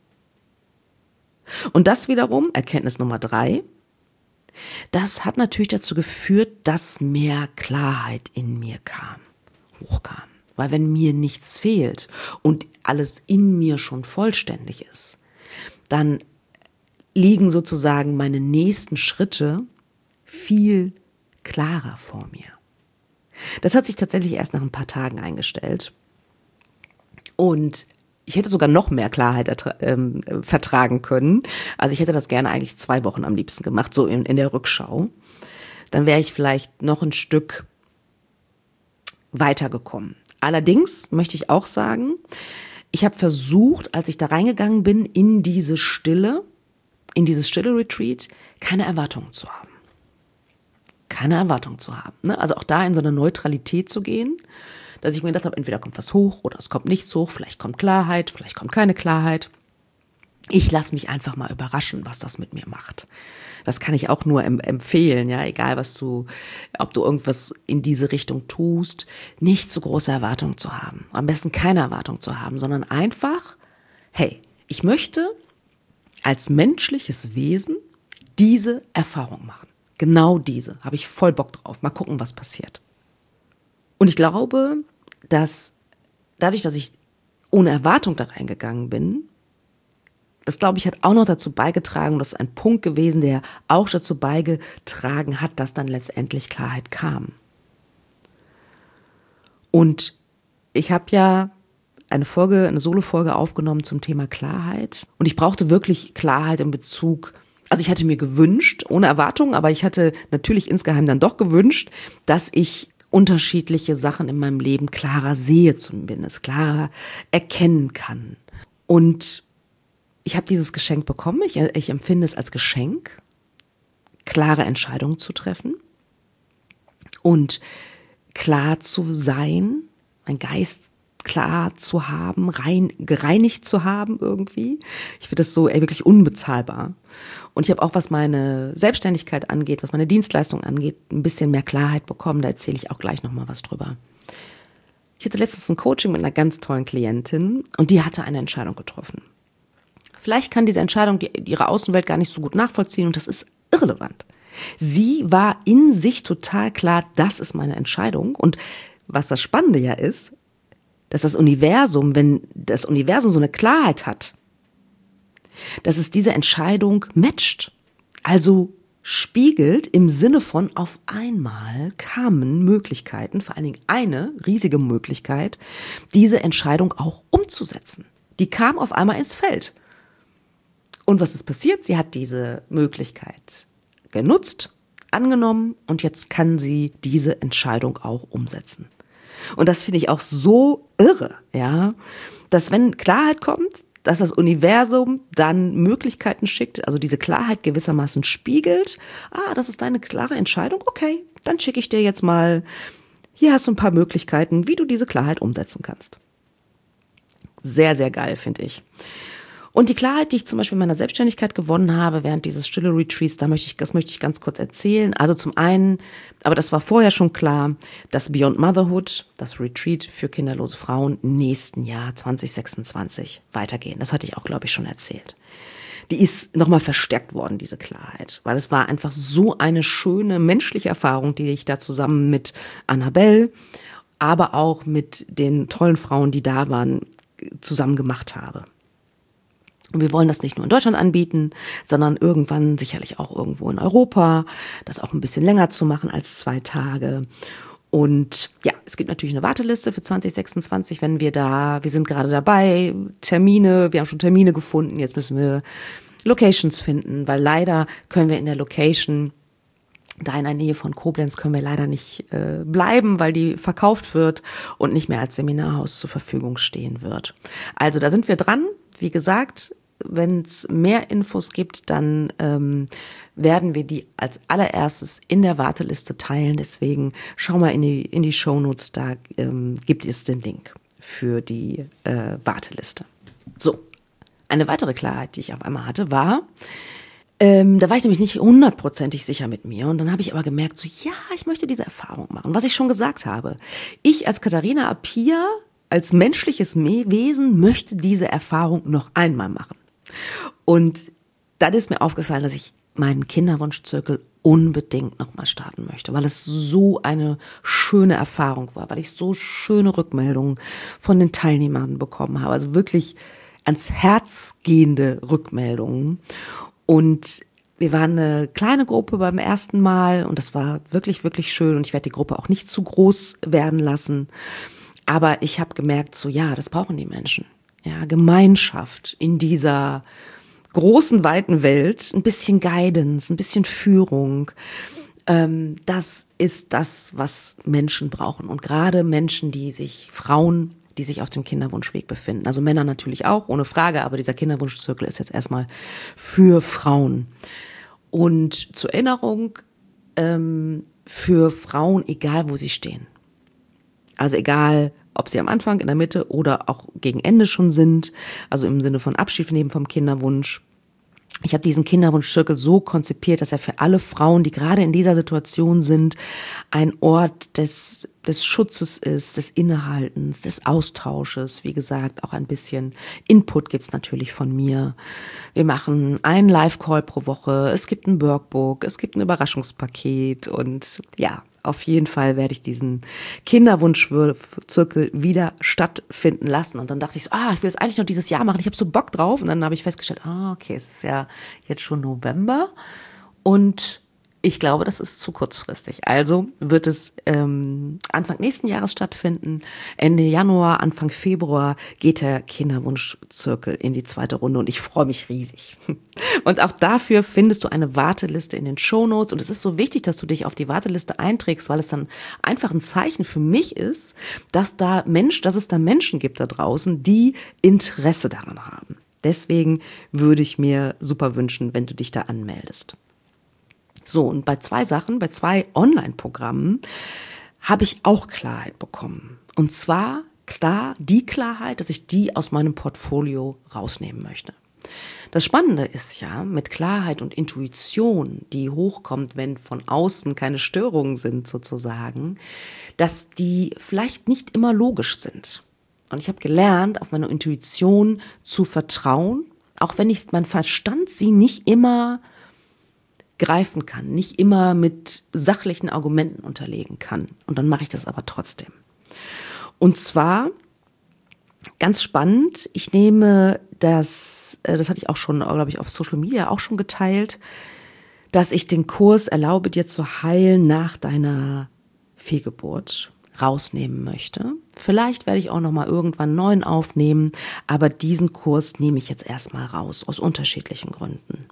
Und das wiederum, Erkenntnis Nummer drei, das hat natürlich dazu geführt, dass mehr Klarheit in mir kam, hochkam. Weil wenn mir nichts fehlt und alles in mir schon vollständig ist, dann liegen sozusagen meine nächsten Schritte viel klarer vor mir. Das hat sich tatsächlich erst nach ein paar Tagen eingestellt. Und ich hätte sogar noch mehr Klarheit ertra- ähm, vertragen können. Also ich hätte das gerne eigentlich zwei Wochen am liebsten gemacht, so in, in der Rückschau. Dann wäre ich vielleicht noch ein Stück weitergekommen. Allerdings möchte ich auch sagen, ich habe versucht, als ich da reingegangen bin, in diese Stille, in dieses stille Retreat, keine Erwartungen zu haben. Keine Erwartungen zu haben. Ne? Also auch da in so eine Neutralität zu gehen, dass ich mir gedacht habe, entweder kommt was hoch oder es kommt nichts hoch, vielleicht kommt Klarheit, vielleicht kommt keine Klarheit. Ich lasse mich einfach mal überraschen, was das mit mir macht. Das kann ich auch nur em- empfehlen, ja, egal was du, ob du irgendwas in diese Richtung tust, nicht zu große Erwartungen zu haben. Am besten keine Erwartung zu haben, sondern einfach, hey, ich möchte als menschliches Wesen diese Erfahrung machen. Genau diese, habe ich voll Bock drauf. Mal gucken, was passiert. Und ich glaube, dass dadurch, dass ich ohne Erwartung da reingegangen bin, das, glaube ich, hat auch noch dazu beigetragen, das ist ein Punkt gewesen, der auch dazu beigetragen hat, dass dann letztendlich Klarheit kam. Und ich habe ja eine Folge, eine Solo-Folge aufgenommen zum Thema Klarheit. Und ich brauchte wirklich Klarheit in Bezug, also ich hatte mir gewünscht, ohne Erwartung, aber ich hatte natürlich insgeheim dann doch gewünscht, dass ich unterschiedliche Sachen in meinem Leben klarer sehe, zumindest klarer erkennen kann. Und ich habe dieses Geschenk bekommen. Ich, ich empfinde es als Geschenk, klare Entscheidungen zu treffen und klar zu sein, mein Geist klar zu haben, rein, gereinigt zu haben irgendwie. Ich finde das so ey, wirklich unbezahlbar. Und ich habe auch, was meine Selbstständigkeit angeht, was meine Dienstleistung angeht, ein bisschen mehr Klarheit bekommen. Da erzähle ich auch gleich nochmal was drüber. Ich hatte letztens ein Coaching mit einer ganz tollen Klientin und die hatte eine Entscheidung getroffen. Vielleicht kann diese Entscheidung die, ihre Außenwelt gar nicht so gut nachvollziehen und das ist irrelevant. Sie war in sich total klar, das ist meine Entscheidung. Und was das Spannende ja ist, dass das Universum, wenn das Universum so eine Klarheit hat, dass es diese Entscheidung matcht, also spiegelt im Sinne von auf einmal kamen Möglichkeiten, vor allen Dingen eine riesige Möglichkeit, diese Entscheidung auch umzusetzen. Die kam auf einmal ins Feld. Und was ist passiert? Sie hat diese Möglichkeit genutzt, angenommen und jetzt kann sie diese Entscheidung auch umsetzen. Und das finde ich auch so irre, ja, dass wenn Klarheit kommt, dass das Universum dann Möglichkeiten schickt, also diese Klarheit gewissermaßen spiegelt. Ah, das ist deine klare Entscheidung. Okay, dann schicke ich dir jetzt mal, hier hast du ein paar Möglichkeiten, wie du diese Klarheit umsetzen kannst. Sehr, sehr geil, finde ich. Und die Klarheit, die ich zum Beispiel in meiner Selbstständigkeit gewonnen habe, während dieses stille Retreats, da möchte ich, das möchte ich ganz kurz erzählen. Also zum einen, aber das war vorher schon klar, dass Beyond Motherhood, das Retreat für kinderlose Frauen, im nächsten Jahr zwanzig sechsundzwanzig weitergehen. Das hatte ich auch, glaube ich, schon erzählt. Die ist nochmal verstärkt worden, diese Klarheit, weil es war einfach so eine schöne menschliche Erfahrung, die ich da zusammen mit Annabelle, aber auch mit den tollen Frauen, die da waren, zusammen gemacht habe. Und wir wollen das nicht nur in Deutschland anbieten, sondern irgendwann sicherlich auch irgendwo in Europa, das auch ein bisschen länger zu machen als zwei Tage. Und ja, es gibt natürlich eine Warteliste für zwanzig sechsundzwanzig, wenn wir da, wir sind gerade dabei, Termine, wir haben schon Termine gefunden, jetzt müssen wir Locations finden, weil leider können wir in der Location, da in der Nähe von Koblenz, können wir leider nicht äh, bleiben, weil die verkauft wird und nicht mehr als Seminarhaus zur Verfügung stehen wird. Also da sind wir dran, wie gesagt. Wenn es mehr Infos gibt, dann ähm, werden wir die als allererstes in der Warteliste teilen. Deswegen schau mal in die in die Shownotes, da ähm, gibt es den Link für die äh, Warteliste. So, eine weitere Klarheit, die ich auf einmal hatte, war, ähm, da war ich nämlich nicht hundertprozentig sicher mit mir. Und dann habe ich aber gemerkt, so ja, ich möchte diese Erfahrung machen. Was ich schon gesagt habe. Ich als Katharina Appiah, als menschliches Wesen, möchte diese Erfahrung noch einmal machen. Und dann ist mir aufgefallen, dass ich meinen Kinderwunschzirkel unbedingt nochmal starten möchte, weil es so eine schöne Erfahrung war, weil ich so schöne Rückmeldungen von den Teilnehmern bekommen habe, also wirklich ans Herz gehende Rückmeldungen. Und wir waren eine kleine Gruppe beim ersten Mal und das war wirklich, wirklich schön und ich werde die Gruppe auch nicht zu groß werden lassen. Aber ich habe gemerkt, so ja, das brauchen die Menschen. Ja, Gemeinschaft in dieser großen, weiten Welt, ein bisschen Guidance, ein bisschen Führung. Ähm, das ist das, was Menschen brauchen. Und gerade Menschen, die sich, Frauen, die sich auf dem Kinderwunschweg befinden. Also Männer natürlich auch, ohne Frage, aber dieser Kinderwunschzirkel ist jetzt erstmal für Frauen. Und zur Erinnerung, ähm, für Frauen, egal wo sie stehen. Also egal, ob sie am Anfang, in der Mitte oder auch gegen Ende schon sind, also im Sinne von Abschied nehmen vom Kinderwunsch. Ich habe diesen Kinderwunschzirkel so konzipiert, dass er für alle Frauen, die gerade in dieser Situation sind, ein Ort des, des Schutzes ist, des Innehaltens, des Austausches. Wie gesagt, auch ein bisschen Input gibt's natürlich von mir. Wir machen einen Live-Call pro Woche, es gibt ein Workbook, es gibt ein Überraschungspaket und ja, auf jeden Fall werde ich diesen Kinderwunschzirkel wieder stattfinden lassen. Und dann dachte ich so, ah, ich will es eigentlich noch dieses Jahr machen. Ich habe so Bock drauf. Und dann habe ich festgestellt, ah, okay, es ist ja jetzt schon November. Und ich glaube, das ist zu kurzfristig. Also wird es ähm, Anfang nächsten Jahres stattfinden. Ende Januar, Anfang Februar geht der Kinderwunschzirkel in die zweite Runde und ich freue mich riesig. Und auch dafür findest du eine Warteliste in den Shownotes. Und es ist so wichtig, dass du dich auf die Warteliste einträgst, weil es dann einfach ein Zeichen für mich ist, dass da Mensch, dass es da Menschen gibt da draußen, die Interesse daran haben. Deswegen würde ich mir super wünschen, wenn du dich da anmeldest. So, und bei zwei Sachen, bei zwei Online-Programmen habe ich auch Klarheit bekommen. Und zwar klar, die Klarheit, dass ich die aus meinem Portfolio rausnehmen möchte. Das Spannende ist ja, mit Klarheit und Intuition, die hochkommt, wenn von außen keine Störungen sind sozusagen, dass die vielleicht nicht immer logisch sind. Und ich habe gelernt, auf meine Intuition zu vertrauen, auch wenn ich mein Verstand sie nicht immer greifen kann, nicht immer mit sachlichen Argumenten unterlegen kann. Und dann mache ich das aber trotzdem. Und zwar, ganz spannend, ich nehme das, das hatte ich auch schon, glaube ich, auf Social Media auch schon geteilt, dass ich den Kurs Erlaube dir zu heilen nach deiner Fehlgeburt rausnehmen möchte. Vielleicht werde ich auch noch mal irgendwann einen neuen aufnehmen, aber diesen Kurs nehme ich jetzt erstmal raus, aus unterschiedlichen Gründen.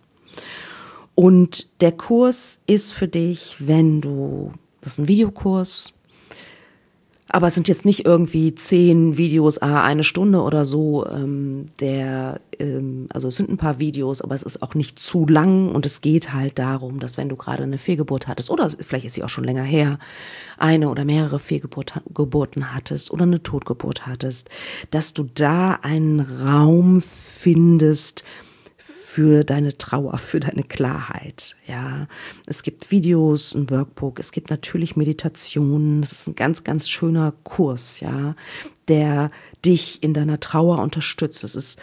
Und der Kurs ist für dich, wenn du, das ist ein Videokurs, Aber es sind jetzt nicht irgendwie zehn Videos, ah, eine Stunde oder so. Ähm, der, ähm, also es sind ein paar Videos, aber es ist auch nicht zu lang. Und es geht halt darum, dass wenn du gerade eine Fehlgeburt hattest, oder vielleicht ist sie auch schon länger her, eine oder mehrere Fehlgeburten hattest oder eine Totgeburt hattest, dass du da einen Raum findest für deine Trauer, für deine Klarheit, ja. Es gibt Videos, ein Workbook, es gibt natürlich Meditationen. Es ist ein ganz, ganz schöner Kurs, ja, der dich in deiner Trauer unterstützt. Es ist,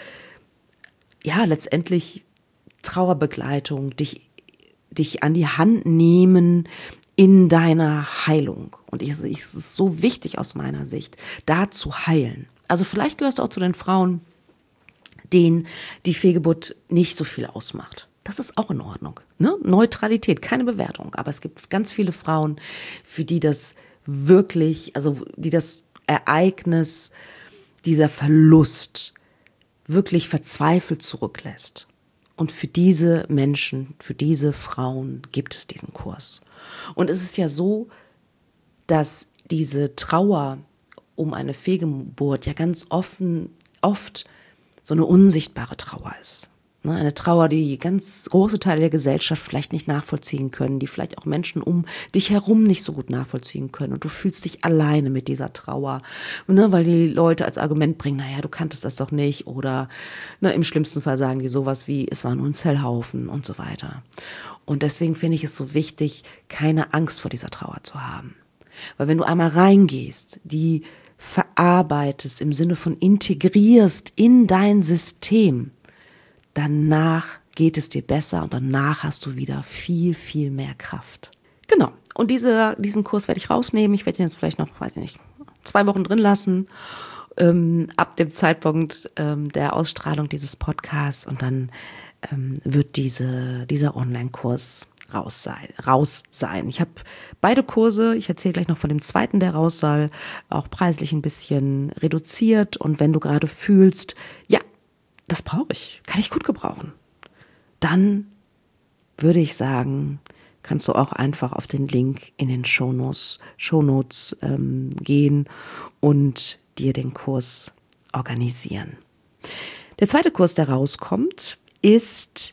ja, letztendlich Trauerbegleitung, dich, dich an die Hand nehmen in deiner Heilung. Und es ist so wichtig aus meiner Sicht, da zu heilen. Also vielleicht gehörst du auch zu den Frauen, denen die Fehlgeburt nicht so viel ausmacht. Das ist auch in Ordnung. Ne? Neutralität, keine Bewertung. Aber es gibt ganz viele Frauen, für die das wirklich, also die das Ereignis, dieser Verlust wirklich verzweifelt zurücklässt. Und für diese Menschen, für diese Frauen gibt es diesen Kurs. Und es ist ja so, dass diese Trauer um eine Fehlgeburt ja ganz offen, oft so eine unsichtbare Trauer ist. Eine Trauer, die ganz große Teile der Gesellschaft vielleicht nicht nachvollziehen können, die vielleicht auch Menschen um dich herum nicht so gut nachvollziehen können. Und du fühlst dich alleine mit dieser Trauer, ne, weil die Leute als Argument bringen, naja, du kanntest das doch nicht. Oder ne, im schlimmsten Fall sagen die sowas wie, es war nur ein Zellhaufen und so weiter. Und deswegen finde ich es so wichtig, keine Angst vor dieser Trauer zu haben. Weil wenn du einmal reingehst, die verarbeitest, im Sinne von integrierst in dein System, danach geht es dir besser und danach hast du wieder viel, viel mehr Kraft. Genau. Und diese, diesen Kurs werde ich rausnehmen. Ich werde ihn jetzt vielleicht noch, weiß ich nicht, zwei Wochen drin lassen, ähm, ab dem Zeitpunkt ähm, der Ausstrahlung dieses Podcasts. Und dann ähm, wird diese, dieser Online-Kurs raus sein, raus sein. Ich habe beide Kurse, ich erzähle gleich noch von dem zweiten, der raus soll, auch preislich ein bisschen reduziert. Und wenn du gerade fühlst, ja, das brauche ich, kann ich gut gebrauchen, dann würde ich sagen, kannst du auch einfach auf den Link in den Shownotes, Shownotes ähm, gehen und dir den Kurs organisieren. Der zweite Kurs, der rauskommt, ist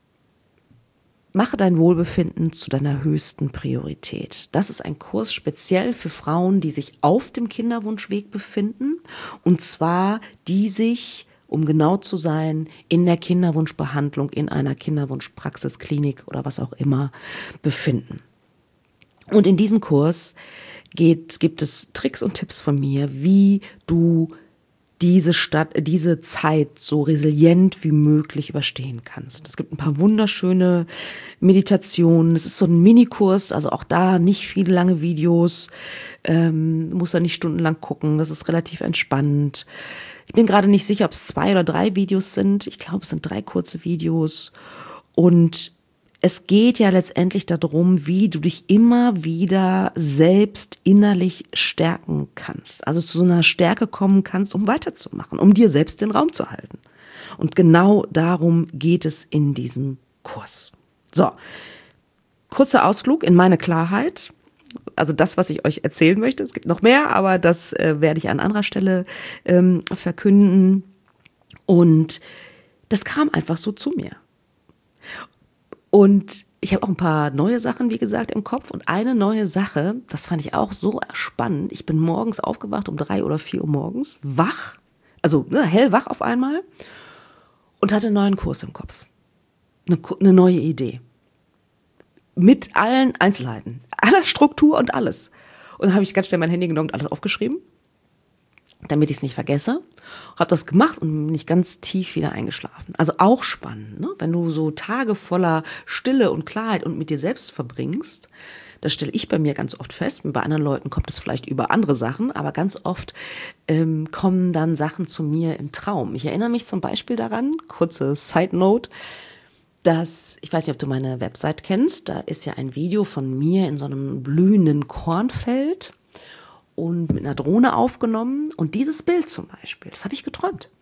Mache dein Wohlbefinden zu deiner höchsten Priorität. Das ist ein Kurs speziell für Frauen, die sich auf dem Kinderwunschweg befinden. Und zwar, die sich, um genau zu sein, in der Kinderwunschbehandlung, in einer Kinderwunschpraxis, Klinik oder was auch immer befinden. Und in diesem Kurs geht, gibt es Tricks und Tipps von mir, wie du diese Stadt, diese Zeit so resilient wie möglich überstehen kannst. Es gibt ein paar wunderschöne Meditationen. Es ist so ein Minikurs, also auch da nicht viele lange Videos. Ähm, muss da nicht stundenlang gucken. Das ist relativ entspannt. Ich bin gerade nicht sicher, ob es zwei oder drei Videos sind. Ich glaube, es sind drei kurze Videos. Und es geht ja letztendlich darum, wie du dich immer wieder selbst innerlich stärken kannst. Also zu so einer Stärke kommen kannst, um weiterzumachen, um dir selbst den Raum zu halten. Und genau darum geht es in diesem Kurs. So, kurzer Ausflug in meine Klarheit. Also das, was ich euch erzählen möchte. Es gibt noch mehr, aber das äh, werde ich an anderer Stelle ähm, verkünden. Und das kam einfach so zu mir. Und ich habe auch ein paar neue Sachen, wie gesagt, im Kopf. Und eine neue Sache, das fand ich auch so spannend. Ich bin morgens aufgewacht um drei oder vier Uhr morgens, wach, also ne, hellwach auf einmal und hatte einen neuen Kurs im Kopf. Eine, eine neue Idee. Mit allen Einzelheiten, aller Struktur und alles. Und dann habe ich ganz schnell mein Handy genommen und alles aufgeschrieben, damit ich es nicht vergesse. Habe das gemacht und bin nicht ganz tief wieder eingeschlafen. Also auch spannend, ne? Wenn du so Tage voller Stille und Klarheit und mit dir selbst verbringst, das stelle ich bei mir ganz oft fest. Bei anderen Leuten kommt es vielleicht über andere Sachen, aber ganz oft ähm, kommen dann Sachen zu mir im Traum. Ich erinnere mich zum Beispiel daran, kurze Side Note, dass, ich weiß nicht, ob du meine Website kennst, da ist ja ein Video von mir in so einem blühenden Kornfeld und mit einer Drohne aufgenommen. Und dieses Bild zum Beispiel, das habe ich geträumt.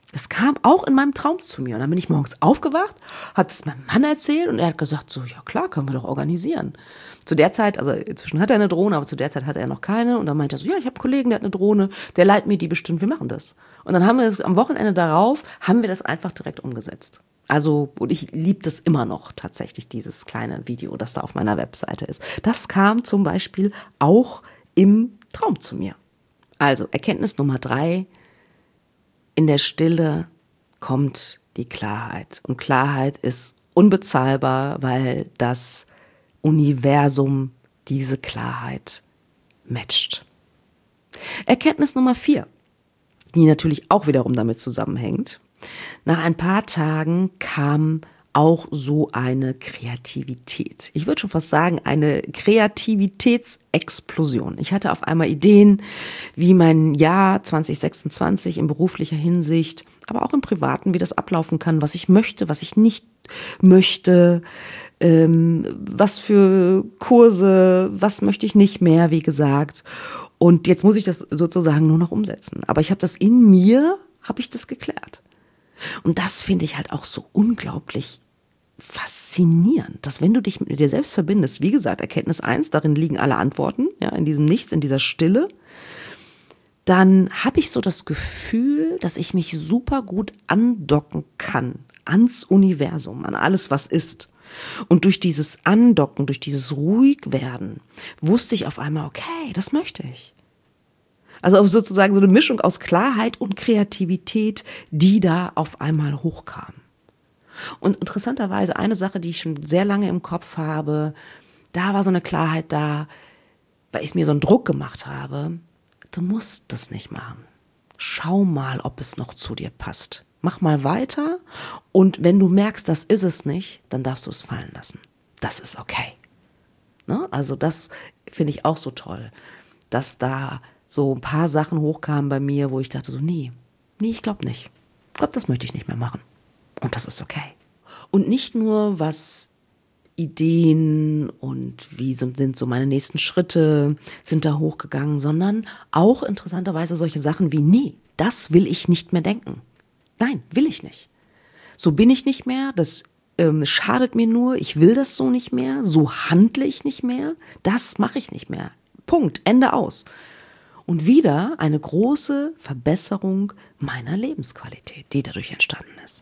Das kam auch in meinem Traum zu mir. Und dann bin ich morgens aufgewacht, hat es meinem Mann erzählt und er hat gesagt, so, ja klar, können wir doch organisieren. Zu der Zeit, also inzwischen hat er eine Drohne, aber zu der Zeit hatte er noch keine. Und dann meinte er so, ja, ich habe einen Kollegen, der hat eine Drohne, der leiht mir die bestimmt, wir machen das. Und dann haben wir es am Wochenende darauf, haben wir das einfach direkt umgesetzt. Also, und ich liebe das immer noch tatsächlich, dieses kleine Video, das da auf meiner Webseite ist. Das kam zum Beispiel auch im Traum zu mir. Also, Erkenntnis Nummer drei, in der Stille kommt die Klarheit. Und Klarheit ist unbezahlbar, weil das Universum diese Klarheit matcht. Erkenntnis Nummer vier, die natürlich auch wiederum damit zusammenhängt. Nach ein paar Tagen kam auch so eine Kreativität. Ich würde schon fast sagen, eine Kreativitätsexplosion. Ich hatte auf einmal Ideen, wie mein Jahr zwanzig sechsundzwanzig in beruflicher Hinsicht, aber auch im Privaten, wie das ablaufen kann, was ich möchte, was ich nicht möchte, ähm, was für Kurse, was möchte ich nicht mehr, wie gesagt. Und jetzt muss ich das sozusagen nur noch umsetzen. Aber ich habe das in mir, habe ich das geklärt. Und das finde ich halt auch so unglaublich faszinierend, dass wenn du dich mit dir selbst verbindest, wie gesagt, Erkenntnis eins, darin liegen alle Antworten, ja, in diesem Nichts, in dieser Stille, dann habe ich so das Gefühl, dass ich mich super gut andocken kann ans Universum, an alles, was ist. Und durch dieses Andocken, durch dieses Ruhigwerden, wusste ich auf einmal, okay, das möchte ich. Also sozusagen so eine Mischung aus Klarheit und Kreativität, die da auf einmal hochkam. Und interessanterweise eine Sache, die ich schon sehr lange im Kopf habe, da war so eine Klarheit da, weil ich mir so einen Druck gemacht habe, du musst das nicht machen. Schau mal, ob es noch zu dir passt. Mach mal weiter und wenn du merkst, das ist es nicht, dann darfst du es fallen lassen. Das ist okay. Ne? Also das finde ich auch so toll, dass da so ein paar Sachen hochkamen bei mir, wo ich dachte so, nee, nee, ich glaube nicht. Ich glaube, das möchte ich nicht mehr machen. Und das ist okay. Und nicht nur, was Ideen und wie sind so meine nächsten Schritte sind da hochgegangen, sondern auch interessanterweise solche Sachen wie, nee, das will ich nicht mehr denken. Nein, will ich nicht. So bin ich nicht mehr, das ähm, schadet mir nur, ich will das so nicht mehr, so handle ich nicht mehr, das mache ich nicht mehr. Punkt, Ende aus. Und wieder eine große Verbesserung meiner Lebensqualität, die dadurch entstanden ist.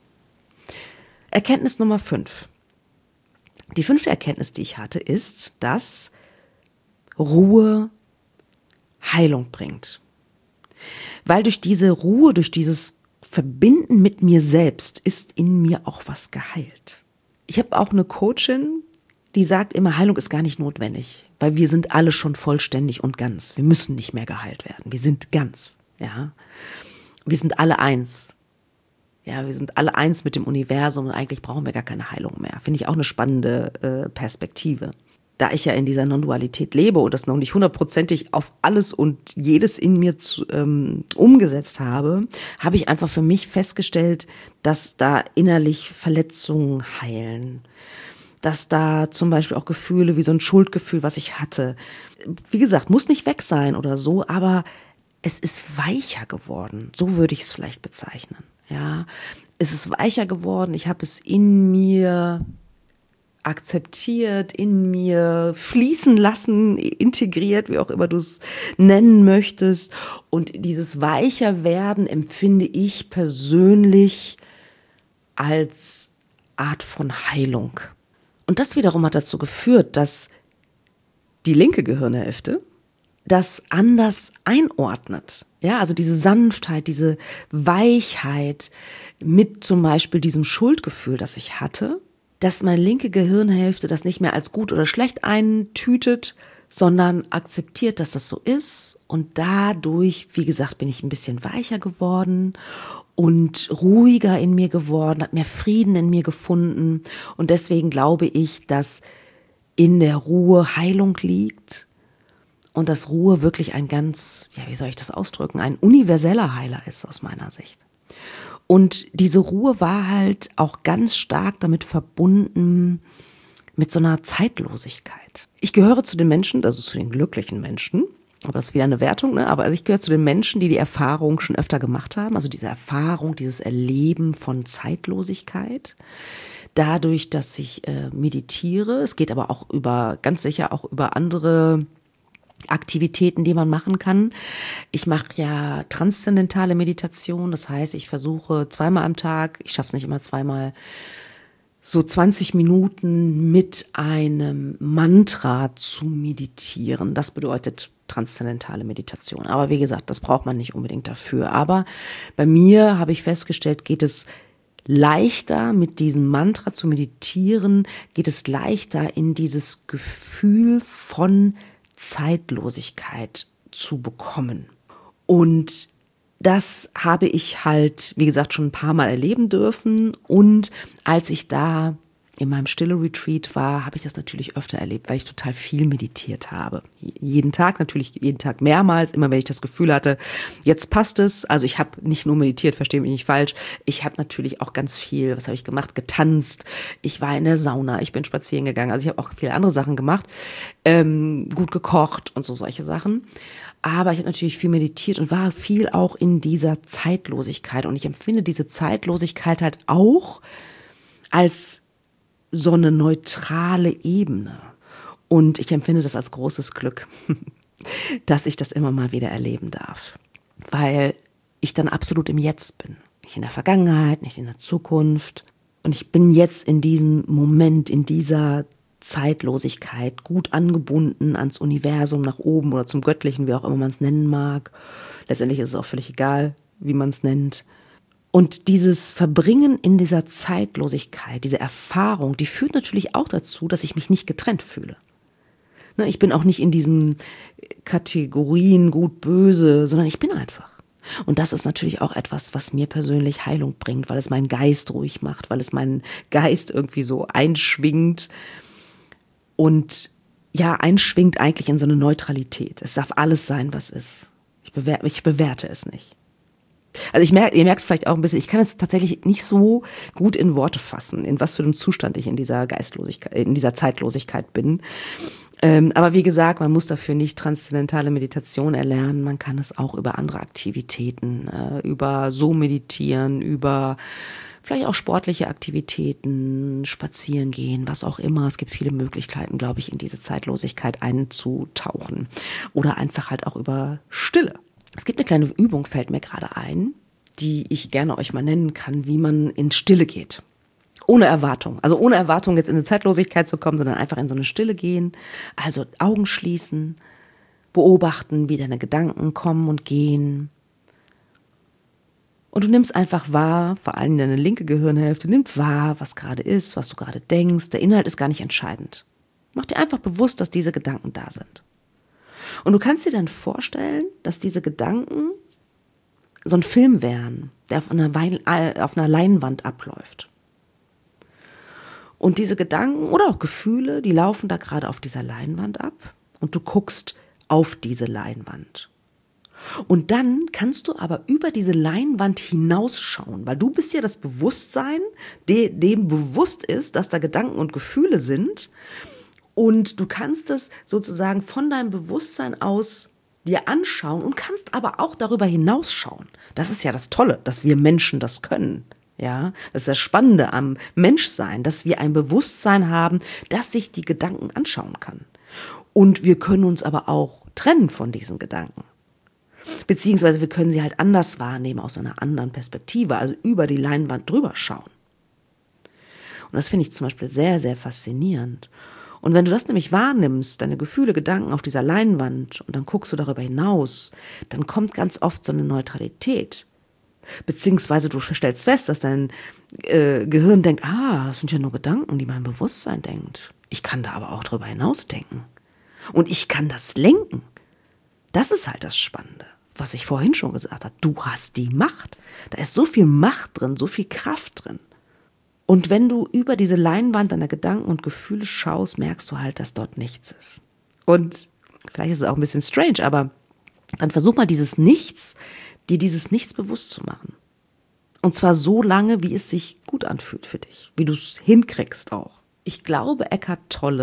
Erkenntnis Nummer fünf. Die fünfte Erkenntnis, die ich hatte, ist, dass Ruhe Heilung bringt. Weil durch diese Ruhe, durch dieses Verbinden mit mir selbst ist in mir auch was geheilt. Ich habe auch eine Coachin, die sagt immer, Heilung ist gar nicht notwendig, weil wir sind alle schon vollständig und ganz. Wir müssen nicht mehr geheilt werden. Wir sind ganz, ja. Wir sind alle eins. Ja, wir sind alle eins mit dem Universum und eigentlich brauchen wir gar keine Heilung mehr. Finde ich auch eine spannende äh, Perspektive. Da ich ja in dieser Non-Dualität lebe und das noch nicht hundertprozentig auf alles und jedes in mir zu, ähm, umgesetzt habe, habe ich einfach für mich festgestellt, dass da innerlich Verletzungen heilen. Dass da zum Beispiel auch Gefühle wie so ein Schuldgefühl, was ich hatte. Wie gesagt, muss nicht weg sein oder so, aber es ist weicher geworden. So würde ich es vielleicht bezeichnen. Ja, es ist weicher geworden. Ich habe es in mir akzeptiert, in mir fließen lassen, integriert, wie auch immer du es nennen möchtest. Und dieses weicher werden empfinde ich persönlich als Art von Heilung. Und das wiederum hat dazu geführt, dass die linke Gehirnhälfte das anders einordnet. Ja, also diese Sanftheit, diese Weichheit mit zum Beispiel diesem Schuldgefühl, das ich hatte, dass meine linke Gehirnhälfte das nicht mehr als gut oder schlecht eintütet, sondern akzeptiert, dass das so ist. Und dadurch, wie gesagt, bin ich ein bisschen weicher geworden und ruhiger in mir geworden, habe mehr Frieden in mir gefunden. Und deswegen glaube ich, dass in der Ruhe Heilung liegt. Und dass Ruhe wirklich ein ganz, ja, wie soll ich das ausdrücken, ein universeller Heiler ist aus meiner Sicht. Und diese Ruhe war halt auch ganz stark damit verbunden mit so einer Zeitlosigkeit. Ich gehöre zu den Menschen, also zu den glücklichen Menschen, Aber das ist wieder eine Wertung, ne? Aber also ich gehöre zu den Menschen, die die Erfahrung schon öfter gemacht haben. Also diese Erfahrung, dieses Erleben von Zeitlosigkeit. Dadurch, dass ich äh, meditiere. Es geht aber auch über, ganz sicher auch über andere Aktivitäten, die man machen kann. Ich mache ja transzendentale Meditation. Das heißt, ich versuche zweimal am Tag, ich schaffe es nicht immer zweimal, so zwanzig Minuten mit einem Mantra zu meditieren. Das bedeutet transzendentale Meditation. Aber wie gesagt, das braucht man nicht unbedingt dafür. Aber bei mir habe ich festgestellt, geht es leichter, mit diesem Mantra zu meditieren, geht es leichter in dieses Gefühl von Zeitlosigkeit zu bekommen. Und das habe ich halt, wie gesagt, schon ein paar Mal erleben dürfen. Und als ich da in meinem Stille-Retreat war, habe ich das natürlich öfter erlebt, weil ich total viel meditiert habe. Jeden Tag, natürlich jeden Tag mehrmals, immer wenn ich das Gefühl hatte, jetzt passt es. Also ich habe nicht nur meditiert, verstehe mich nicht falsch. Ich habe natürlich auch ganz viel, was habe ich gemacht, getanzt. Ich war in der Sauna, ich bin spazieren gegangen. Also ich habe auch viele andere Sachen gemacht, ähm, gut gekocht und so solche Sachen. Aber ich habe natürlich viel meditiert und war viel auch in dieser Zeitlosigkeit. Und ich empfinde diese Zeitlosigkeit halt auch als so eine neutrale Ebene. Und ich empfinde das als großes Glück, dass ich das immer mal wieder erleben darf. Weil ich dann absolut im Jetzt bin. Nicht in der Vergangenheit, nicht in der Zukunft. Und ich bin jetzt in diesem Moment, in dieser Zeitlosigkeit, gut angebunden ans Universum, nach oben oder zum Göttlichen, wie auch immer man es nennen mag. Letztendlich ist es auch völlig egal, wie man es nennt. Und dieses Verbringen in dieser Zeitlosigkeit, diese Erfahrung, die führt natürlich auch dazu, dass ich mich nicht getrennt fühle. Ich bin auch nicht in diesen Kategorien gut, böse, sondern ich bin einfach. Und das ist natürlich auch etwas, was mir persönlich Heilung bringt, weil es meinen Geist ruhig macht, weil es meinen Geist irgendwie so einschwingt und ja, einschwingt eigentlich in so eine Neutralität. Es darf alles sein, was ist. Ich bewerte, ich bewerte es nicht. Also ich merke, ihr merkt vielleicht auch ein bisschen, ich kann es tatsächlich nicht so gut in Worte fassen, in was für einem Zustand ich in dieser Geistlosigkeit, in dieser Zeitlosigkeit bin. Ähm, aber wie gesagt, man muss dafür nicht transzendentale Meditation erlernen. Man kann es auch über andere Aktivitäten, äh, über so meditieren, über vielleicht auch sportliche Aktivitäten, spazieren gehen, was auch immer. Es gibt viele Möglichkeiten, glaube ich, in diese Zeitlosigkeit einzutauchen. Oder einfach halt auch über Stille. Es gibt eine kleine Übung, fällt mir gerade ein, die ich gerne euch mal nennen kann, wie man in Stille geht. Ohne Erwartung. Also ohne Erwartung jetzt in eine Zeitlosigkeit zu kommen, sondern einfach in so eine Stille gehen. Also Augen schließen, beobachten, wie deine Gedanken kommen und gehen. Und du nimmst einfach wahr, vor allem deine linke Gehirnhälfte, nimmt wahr, was gerade ist, was du gerade denkst. Der Inhalt ist gar nicht entscheidend. Mach dir einfach bewusst, dass diese Gedanken da sind. Und du kannst dir dann vorstellen, dass diese Gedanken so ein Film wären, der auf einer, Wein, äh, auf einer Leinwand abläuft. Und diese Gedanken oder auch Gefühle, die laufen da gerade auf dieser Leinwand ab und du guckst auf diese Leinwand. Und dann kannst du aber über diese Leinwand hinausschauen, weil du bist ja das Bewusstsein, de, dem bewusst ist, dass da Gedanken und Gefühle sind. Und du kannst es sozusagen von deinem Bewusstsein aus dir anschauen und kannst aber auch darüber hinausschauen. Das ist ja das Tolle, dass wir Menschen das können. Ja, das ist das Spannende am Menschsein, dass wir ein Bewusstsein haben, das sich die Gedanken anschauen kann. Und wir können uns aber auch trennen von diesen Gedanken. Beziehungsweise wir können sie halt anders wahrnehmen, aus einer anderen Perspektive, also über die Leinwand drüber schauen. Und das finde ich zum Beispiel sehr, sehr faszinierend. Und wenn du das nämlich wahrnimmst, deine Gefühle, Gedanken auf dieser Leinwand und dann guckst du darüber hinaus, dann kommt ganz oft so eine Neutralität. Beziehungsweise du stellst fest, dass dein äh, Gehirn denkt, ah, das sind ja nur Gedanken, die mein Bewusstsein denkt. Ich kann da aber auch drüber hinaus denken. Und ich kann das lenken. Das ist halt das Spannende, was ich vorhin schon gesagt habe. Du hast die Macht. Da ist so viel Macht drin, so viel Kraft drin. Und wenn du über diese Leinwand deiner Gedanken und Gefühle schaust, merkst du halt, dass dort nichts ist. Und vielleicht ist es auch ein bisschen strange, aber dann versuch mal dieses Nichts, dir dieses Nichts bewusst zu machen. Und zwar so lange, wie es sich gut anfühlt für dich, wie du es hinkriegst auch. Ich glaube, Eckhart Tolle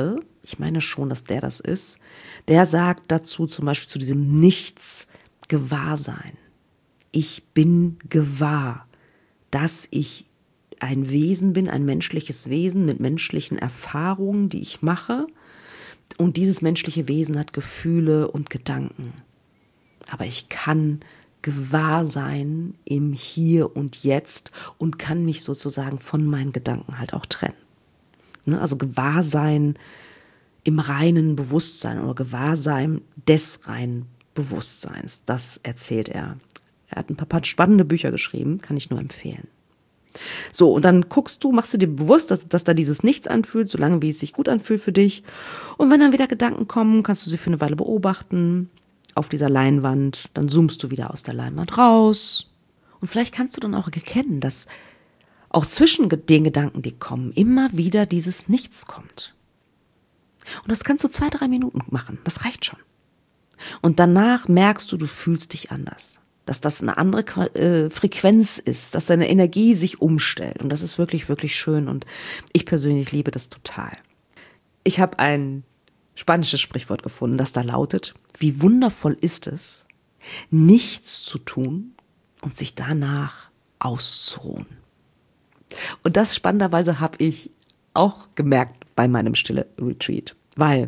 ich meine schon, dass der das ist, der sagt dazu zum Beispiel zu diesem Nichts Gewahrsein. Ich bin gewahr, dass ich ein Wesen bin, ein menschliches Wesen mit menschlichen Erfahrungen, die ich mache. Und dieses menschliche Wesen hat Gefühle und Gedanken. Aber ich kann gewahr sein im Hier und Jetzt und kann mich sozusagen von meinen Gedanken halt auch trennen. Also Gewahrsein im reinen Bewusstsein oder Gewahrsein des reinen Bewusstseins, das erzählt er. Er hat ein paar spannende Bücher geschrieben, kann ich nur empfehlen. So, und dann guckst du, machst du dir bewusst, dass, dass da dieses Nichts anfühlt, solange wie es sich gut anfühlt für dich. Und wenn dann wieder Gedanken kommen, kannst du sie für eine Weile beobachten auf dieser Leinwand. Dann zoomst du wieder aus der Leinwand raus. Und vielleicht kannst du dann auch erkennen, dass auch zwischen den Gedanken, die kommen, immer wieder dieses Nichts kommt. Und das kannst du zwei, drei Minuten machen. Das reicht schon. Und danach merkst du, du fühlst dich anders. Dass das eine andere äh, Frequenz ist, dass deine Energie sich umstellt. Und das ist wirklich, wirklich schön. Und ich persönlich liebe das total. Ich habe ein spanisches Sprichwort gefunden, das da lautet: Wie wundervoll ist es, nichts zu tun und sich danach auszuruhen. Und das spannenderweise habe ich auch gemerkt bei meinem Stille-Retreat, weil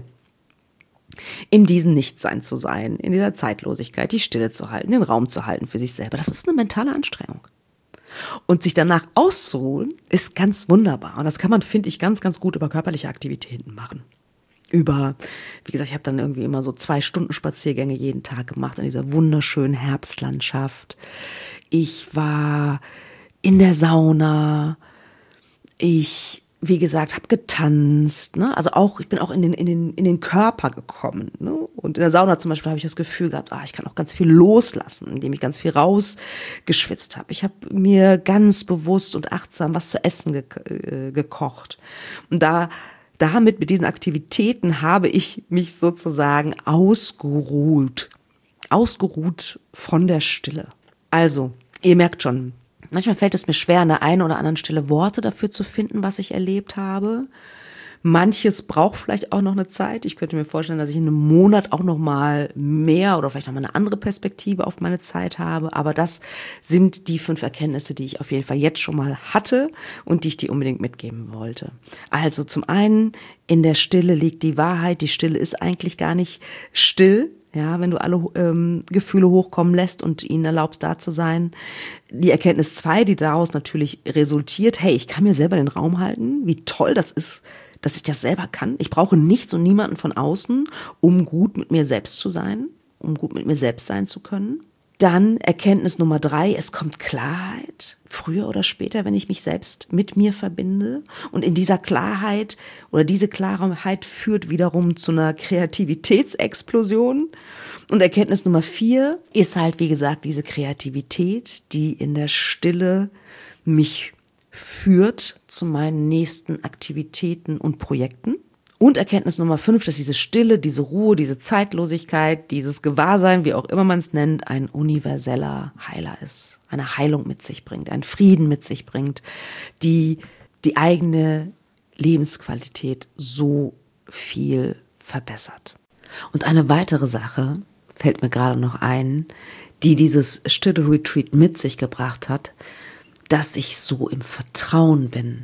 in diesem Nichtsein zu sein, in dieser Zeitlosigkeit, die Stille zu halten, den Raum zu halten für sich selber, das ist eine mentale Anstrengung. Und sich danach auszuruhen, ist ganz wunderbar. Und das kann man, finde ich, ganz, ganz gut über körperliche Aktivitäten machen. Über, wie gesagt, ich habe dann irgendwie immer so zwei Stunden Spaziergänge jeden Tag gemacht in dieser wunderschönen Herbstlandschaft. Ich war in der Sauna. Ich wie gesagt, habe getanzt, ne? Also auch, ich bin auch in den, in den, in den Körper gekommen, ne? Und in der Sauna zum Beispiel habe ich das Gefühl gehabt, ah, ich kann auch ganz viel loslassen, indem ich ganz viel rausgeschwitzt habe. Ich habe mir ganz bewusst und achtsam was zu essen ge- äh, gekocht. Und da, damit, mit diesen Aktivitäten habe ich mich sozusagen ausgeruht. Ausgeruht von der Stille. Also, ihr merkt schon, manchmal fällt es mir schwer, an der einen oder anderen Stelle Worte dafür zu finden, was ich erlebt habe. Manches braucht vielleicht auch noch eine Zeit. Ich könnte mir vorstellen, dass ich in einem Monat auch noch mal mehr oder vielleicht noch mal eine andere Perspektive auf meine Zeit habe. Aber das sind die fünf Erkenntnisse, die ich auf jeden Fall jetzt schon mal hatte und die ich dir unbedingt mitgeben wollte. Also zum einen, in der Stille liegt die Wahrheit. Die Stille ist eigentlich gar nicht still. Ja, wenn du alle ähm, Gefühle hochkommen lässt und ihnen erlaubst, da zu sein. Die Erkenntnis zwei, die daraus natürlich resultiert, hey, ich kann mir selber den Raum halten, wie toll das ist, dass ich das selber kann. Ich brauche nichts und niemanden von außen, um gut mit mir selbst zu sein, um gut mit mir selbst sein zu können. Dann Erkenntnis Nummer drei, es kommt Klarheit, früher oder später, wenn ich mich selbst mit mir verbinde. Und in dieser Klarheit oder diese Klarheit führt wiederum zu einer Kreativitätsexplosion. Und Erkenntnis Nummer vier ist halt, wie gesagt, diese Kreativität, die in der Stille mich führt zu meinen nächsten Aktivitäten und Projekten. Und Erkenntnis Nummer fünf, dass diese Stille, diese Ruhe, diese Zeitlosigkeit, dieses Gewahrsein, wie auch immer man es nennt, ein universeller Heiler ist, eine Heilung mit sich bringt, einen Frieden mit sich bringt, die die eigene Lebensqualität so viel verbessert. Und eine weitere Sache fällt mir gerade noch ein, die dieses Stille Retreat mit sich gebracht hat, dass ich so im Vertrauen bin.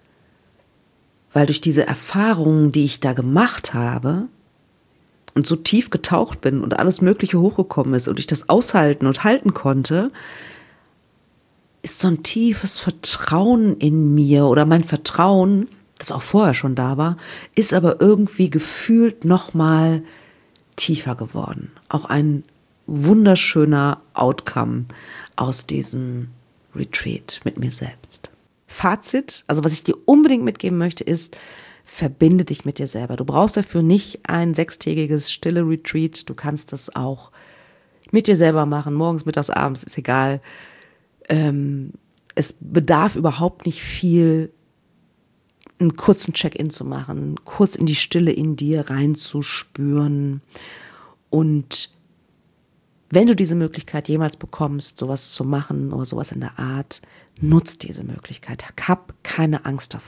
Weil durch diese Erfahrungen, die ich da gemacht habe und so tief getaucht bin und alles Mögliche hochgekommen ist und ich das aushalten und halten konnte, ist so ein tiefes Vertrauen in mir oder mein Vertrauen, das auch vorher schon da war, ist aber irgendwie gefühlt nochmal tiefer geworden. Auch ein wunderschöner Outcome aus diesem Retreat mit mir selbst. Fazit, also was ich dir unbedingt mitgeben möchte, ist, verbinde dich mit dir selber. Du brauchst dafür nicht ein sechstägiges stille Retreat. Du kannst das auch mit dir selber machen, morgens, mittags, abends, ist egal. Ähm, es bedarf überhaupt nicht viel, einen kurzen Check-in zu machen, kurz in die Stille in dir reinzuspüren. Und wenn du diese Möglichkeit jemals bekommst, sowas zu machen oder sowas in der Art, nutz diese Möglichkeit. Hab keine Angst davor.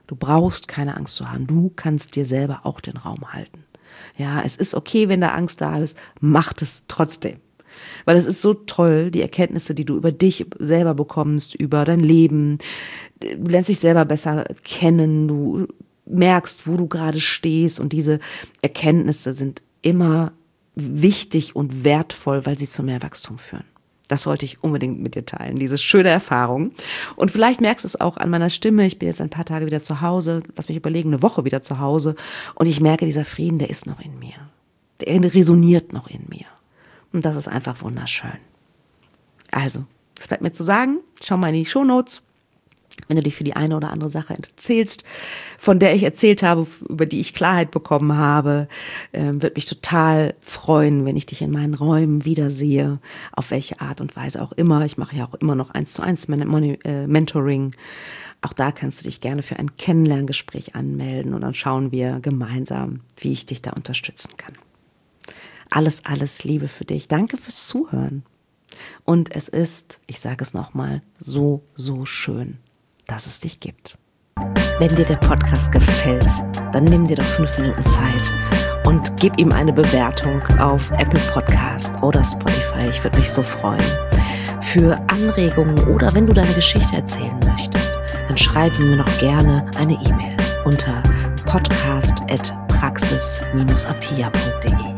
Du brauchst keine Angst zu haben. Du kannst dir selber auch den Raum halten. Ja, es ist okay, wenn da Angst da ist, mach es trotzdem. Weil es ist so toll, die Erkenntnisse, die du über dich selber bekommst, über dein Leben. Du lernst dich selber besser kennen, du merkst, wo du gerade stehst, und diese Erkenntnisse sind immer wichtig und wertvoll, weil sie zu mehr Wachstum führen. Das wollte ich unbedingt mit dir teilen, diese schöne Erfahrung. Und vielleicht merkst du es auch an meiner Stimme. Ich bin jetzt ein paar Tage wieder zu Hause, lass mich überlegen, eine Woche wieder zu Hause. Und ich merke, dieser Frieden, der ist noch in mir. Der resoniert noch in mir. Und das ist einfach wunderschön. Also, es bleibt mir zu sagen, schau mal in die Shownotes. Wenn du dich für die eine oder andere Sache erzählst, von der ich erzählt habe, über die ich Klarheit bekommen habe, äh, würde mich total freuen, wenn ich dich in meinen Räumen wiedersehe, auf welche Art und Weise auch immer. Ich mache ja auch immer noch eins zu eins Mentoring. Auch da kannst du dich gerne für ein Kennenlerngespräch anmelden und dann schauen wir gemeinsam, wie ich dich da unterstützen kann. Alles, alles Liebe für dich. Danke fürs Zuhören. Und es ist, ich sage es nochmal, so, so schön, dass es dich gibt. Wenn dir der Podcast gefällt, dann nimm dir doch fünf Minuten Zeit und gib ihm eine Bewertung auf Apple Podcast oder Spotify. Ich würde mich so freuen. Für Anregungen oder wenn du deine Geschichte erzählen möchtest, dann schreib mir noch gerne eine E-Mail unter podcast at praxis dash apia punkt de.